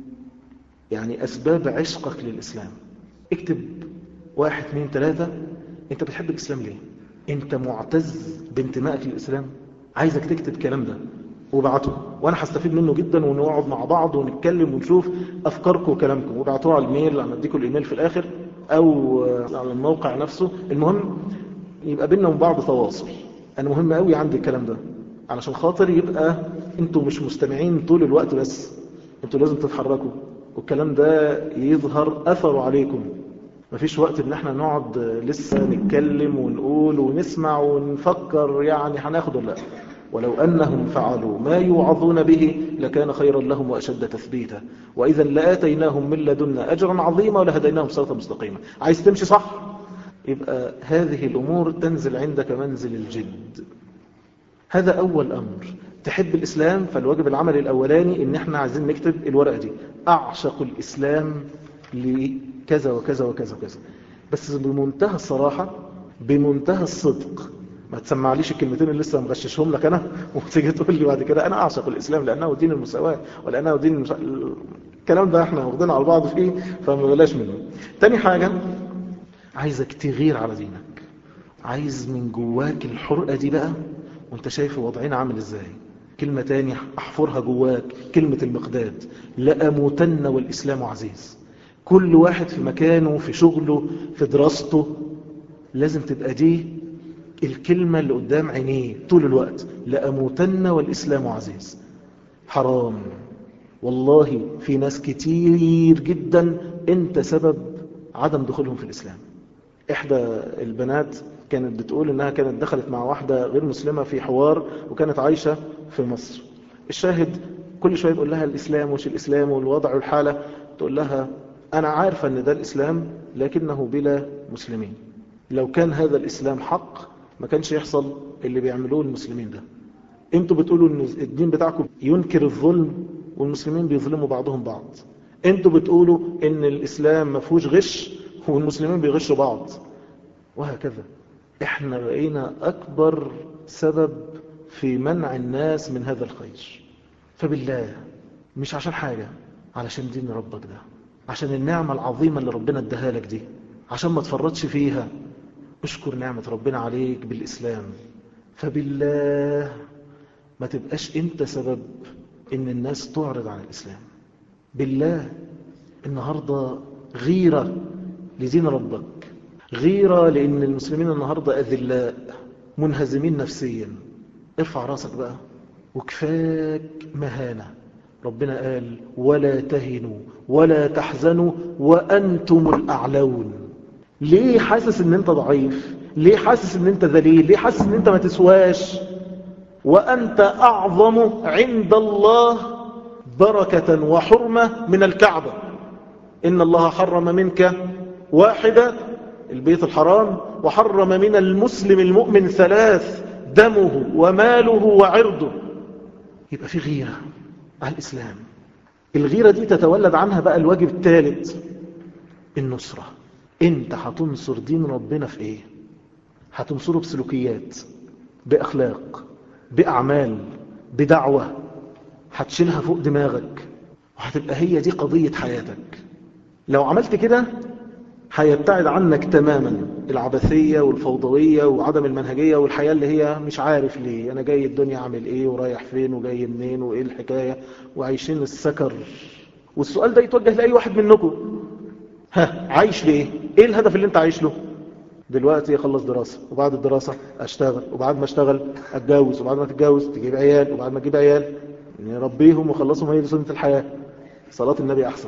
يعني أسباب عشقك للإسلام. اكتب واحد اثنين ثلاثة، أنت بتحب الإسلام ليه؟ أنت معتز بانتمائك للإسلام؟ عايزك تكتب الكلام ده وبعته، وانا هستفيد منه جدا، ونقعد مع بعض ونتكلم ونشوف افكاركم وكلامكم، وبعتوه على الميل، انا اديكم الايميل في الاخر او على الموقع نفسه. المهم يبقى بيننا وبين بعض تواصل. انا مهم قوي عندي الكلام ده علشان خاطر يبقى انتوا مش مستمعين طول الوقت بس، انتوا لازم تتحركوا والكلام ده يظهر اثره عليكم. مفيش وقت ان احنا نقعد لسه نتكلم ونقول ونسمع ونفكر يعني هناخد ولا لا. ولو أنهم فعلوا ما يوعظون به لكان خيرا لهم وأشد تثبيتا وإذا لآتيناهم من لدنا أجرا عظيما ولهديناهم صراطا مستقيما. عايز تمشي صح؟ يبقى هذه الأمور تنزل عندك منزل الجد. هذا أول أمر. تحب الإسلام، فالواجب العملي الأولاني إن احنا عايزين نكتب الورقة دي أعشق الإسلام لكذا وكذا وكذا وكذا، بس بمنتهى الصراحة بمنتهى الصدق. ما تسمعليش الكلمتين اللي لسه مغششهم لك انا وتيجي تقول لي بعد كده انا اعشق الاسلام لانه دين المساواه ولانه دين المش... الكلام ده احنا واخدين على بعض فيه، فما بلاش منه. تاني حاجه، عايزك تغير على دينك، عايز من جواك الحرقه دي بقى، وانت شايف وضعنا عامل ازاي. كلمه تاني احفرها جواك، كلمه المقداد، لأموتن والاسلام عزيز. كل واحد في مكانه، في شغله، في دراسته، لازم تبقى دي الكلمة اللي قدام عينيه طول الوقت، لأموتن والإسلام عزيز. حرام والله. في ناس كتير جدا انت سبب عدم دخولهم في الإسلام. إحدى البنات كانت بتقول إنها كانت دخلت مع واحدة غير مسلمة في حوار، وكانت عايشة في مصر. الشاهد كل شوية تقول لها الإسلام وش الإسلام والوضع والحالة، تقول لها أنا عارفة أن ده الإسلام لكنه بلا مسلمين. لو كان هذا الإسلام حق ما كانش يحصل اللي بيعملوه المسلمين ده. انتوا بتقولوا ان الدين بتاعكم ينكر الظلم والمسلمين بيظلموا بعضهم بعض. انتوا بتقولوا ان الإسلام ما فيهوش غش والمسلمين بيغشوا بعض، وهكذا. احنا بقينا أكبر سبب في منع الناس من هذا الخير. فبالله مش عشان حاجة، علشان دين ربك ده، عشان النعمة العظيمة اللي ربنا اداها لك دي، عشان ما تفرطش فيها. اشكر نعمة ربنا عليك بالإسلام. فبالله ما تبقاش انت سبب ان الناس تعرض عن الإسلام. بالله النهاردة غيرة لدين ربك، غيرة لأن المسلمين النهاردة أذلاء منهزمين نفسيا. ارفع راسك بقى وكفاك مهانة. ربنا قال ولا تهنوا ولا تحزنوا وأنتم الأعلون. ليه حاسس ان انت ضعيف؟ ليه حاسس ان انت ذليل؟ ليه حاسس ان انت ما تسواش؟ وأنت أعظم عند الله بركة وحرمة من الكعبة. إن الله حرم منك واحدة البيت الحرام، وحرم من المسلم المؤمن ثلاث: دمه وماله وعرضه. يبقى في غيرة على الإسلام. الغيرة دي تتولد عنها بقى الواجب الثالث، النصرة. انت هتنصر دين ربنا في ايه؟ هتنصره بسلوكيات، بأخلاق، بأعمال، بدعوة، هتشيلها فوق دماغك، وهتبقى هي دي قضية حياتك. لو عملت كده هيبتعد عنك تماما العبثية والفوضوية وعدم المنهجية والحياة اللي هي مش عارف ليه أنا جاي الدنيا أعمل إيه ورايح فين وجاي منين وإيه الحكاية، وعايشين السكر. والسؤال ده يتوجه لأي واحد منكم، ها عايش ليه؟ إيه الهدف اللي أنت عايش له؟ دلوقتي أخلص دراسة، وبعد الدراسة أشتغل، وبعد ما أشتغل أتجوز، وبعد ما تتجوز تجيب عيال، وبعد ما تجيب عيال نربيهم وخلصهم. هي دي سنة الحياة. صلاة النبي أحسن.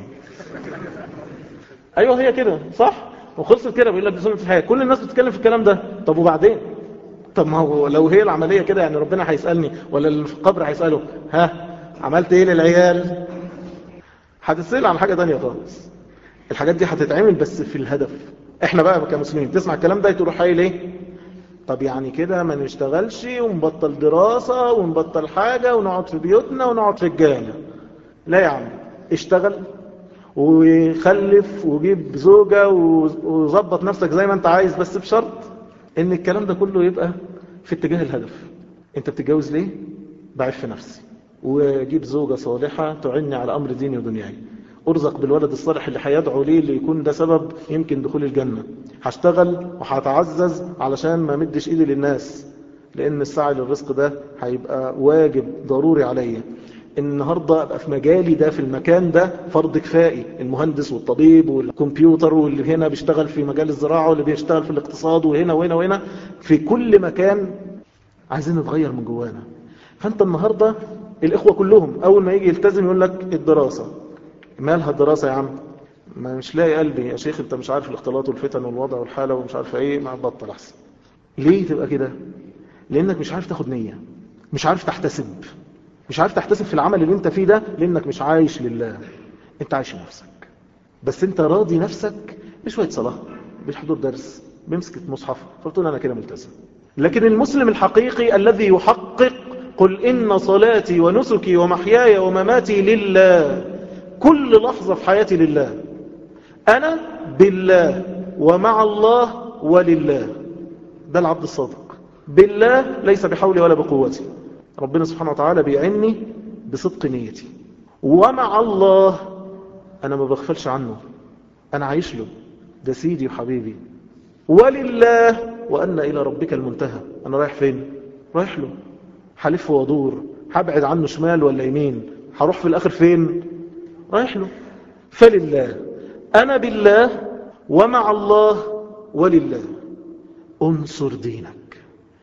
أيوه هي كده صح؟ وخلصت كده بيقول لك دي سنة الحياة. كل الناس بتتكلم في الكلام ده. طب وبعدين؟ طب ما هو لو هي العملية كده يعني ربنا هيسألني ولا اللي في القبر هيسأله ها عملت ايه للعيال؟ هتسأل عن حاجة تانية خالص. الحاجات دي هتتعمل بس في الهدف. احنا بقى كمسلمين تسمع الكلام ده تروح قايل ايه؟ طب يعني كده ما نشتغلش ونبطل دراسة ونبطل حاجة ونقعد في بيوتنا ونقعد في الجامع. لا يا عم، اشتغل وخلف وجيب زوجة وظبط نفسك زي ما انت عايز، بس بشرط ان الكلام ده كله يبقى في اتجاه الهدف. انت بتتجوز ليه؟ بعف نفسي وجيب زوجة صالحة تعني على امر ديني ودنياي، ارزق بالولد الصالح اللي هيدعو ليه اللي يكون ده سبب يمكن دخول الجنة. هشتغل وهتعزز علشان ما مدش ايدي للناس، لان السعي للرزق ده هيبقى واجب ضروري عليا. النهاردة أبقى في مجالي ده في المكان ده فرض كفائي، المهندس والطبيب والكمبيوتر واللي هنا بيشتغل في مجال الزراعة واللي بيشتغل في الاقتصاد وهنا وهنا وهنا، في كل مكان عايزين نتغير من جوانا. فأنت النهاردة الإخوة كلهم أول ما يجي يلتزم يقول لك الدراسة. مالها الدراسة يا عم؟ ما مش لاقي قلبي يا شيخ، انت مش عارف الاختلاط والفتن والوضع والحالة ومش عارف ايه، ما بطل احسن. ليه تبقى كده؟ لانك مش عارف تاخد نية، مش عارف تحتسب، مش عارف تحتسب في العمل اللي انت فيه ده، لانك مش عايش لله، انت عايش لنفسك. بس انت راضي نفسك بشوية صلاة، بحضور درس، بمسكة مصحف، فبتقول انا كده ملتزم. لكن المسلم الحقيقي الذي يحقق قل إن صلاتي ونسكي ومحياي ومماتي لله، كل لحظة في حياتي لله، أنا بالله ومع الله ولله. ده العبد الصادق. بالله ليس بحولي ولا بقوتي، ربنا سبحانه وتعالى بيعني بصدق نيتي. ومع الله أنا ما بغفلش عنه، أنا عايش له، ده سيدي وحبيبي. ولله وأن إلى ربك المنتهى، أنا رايح فين؟ رايح له، حلف وادور، هبعد عنه شمال ولا يمين، هروح في الآخر فين؟ رايح له. فلله، أنا بالله ومع الله ولله. انصر دينك.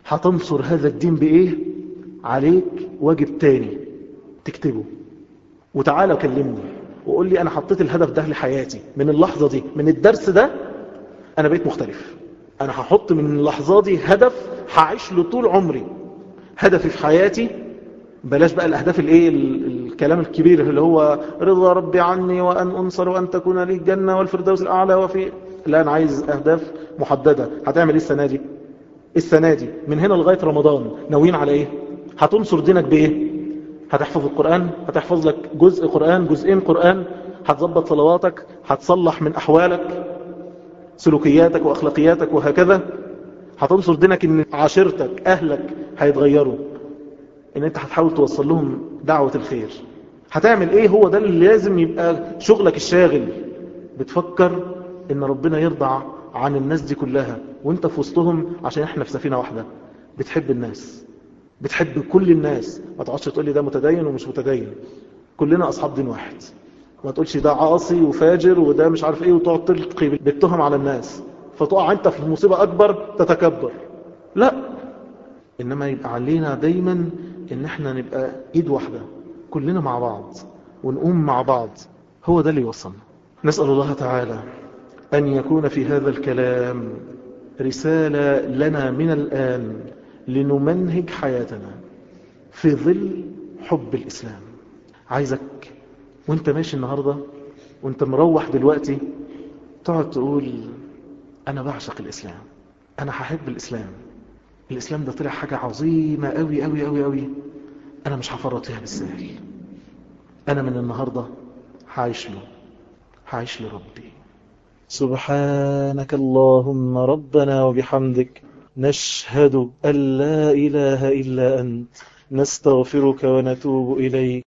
هتنصر هذا الدين بإيه؟ عليك واجب تاني تكتبه، وتعالى كلمني وقول لي أنا حطيت الهدف ده لحياتي من اللحظة دي، من الدرس ده أنا بقيت مختلف. أنا هحط من اللحظة دي هدف هعيش له طول عمري. هدفي في حياتي، بلاش بقى الأهداف الايه الكلام الكبير اللي هو رضا ربي عني وأن أنصر وأن تكون لي الجنة والفردوس الأعلى وفي، لا، أنا عايز أهداف محددة. هتعمل إيه السنة دي؟ السنة دي من هنا لغاية رمضان ناويين على إيه؟ هتنصر دينك بإيه؟ هتحفظ القرآن، هتحفظ لك جزء قرآن، جزئين قرآن، هتظبط صلواتك، هتصلح من أحوالك سلوكياتك وأخلاقياتك وهكذا. هتنصر دينك إن عاشرتك أهلك هيتغيروا، إن أنت هتحاول توصل لهم دعوة الخير. هتعمل إيه؟ هو ده اللي لازم يبقى شغلك الشاغل. بتفكر إن ربنا يرضى عن الناس دي كلها وانت في وسطهم، عشان احنا في سفينة واحدة. بتحب الناس، بتحب كل الناس. ما تقعدش تقول لي ده متدين ومش متدين، كلنا أصحاب دين واحد. ما تقولش ده عاصي وفاجر وده مش عارف ايه، وتقعد تلقي بالتهم على الناس فتقع انت في مصيبة اكبر تتكبر. لا، انما يبقى علينا دايما ان احنا نبقى ايد واحدة كلنا مع بعض ونقوم مع بعض. هو ده اللي يوصلنا. نسأل الله تعالى أن يكون في هذا الكلام رسالة لنا من الآن لنمنهج حياتنا في ظل حب الإسلام. عايزك وانت ماشي النهاردة وانت مروح دلوقتي تقعد تقول أنا بعشق الإسلام، أنا هحب الإسلام. الإسلام ده طلع حاجة عظيمة أوي أوي أوي أوي، أنا مش هفرط فيها بالسهل. أنا من النهاردة هعيش له، هعيش لربي. سبحانك اللهم ربنا وبحمدك، نشهد أن لا إله إلا أنت، نستغفرك ونتوب إليك.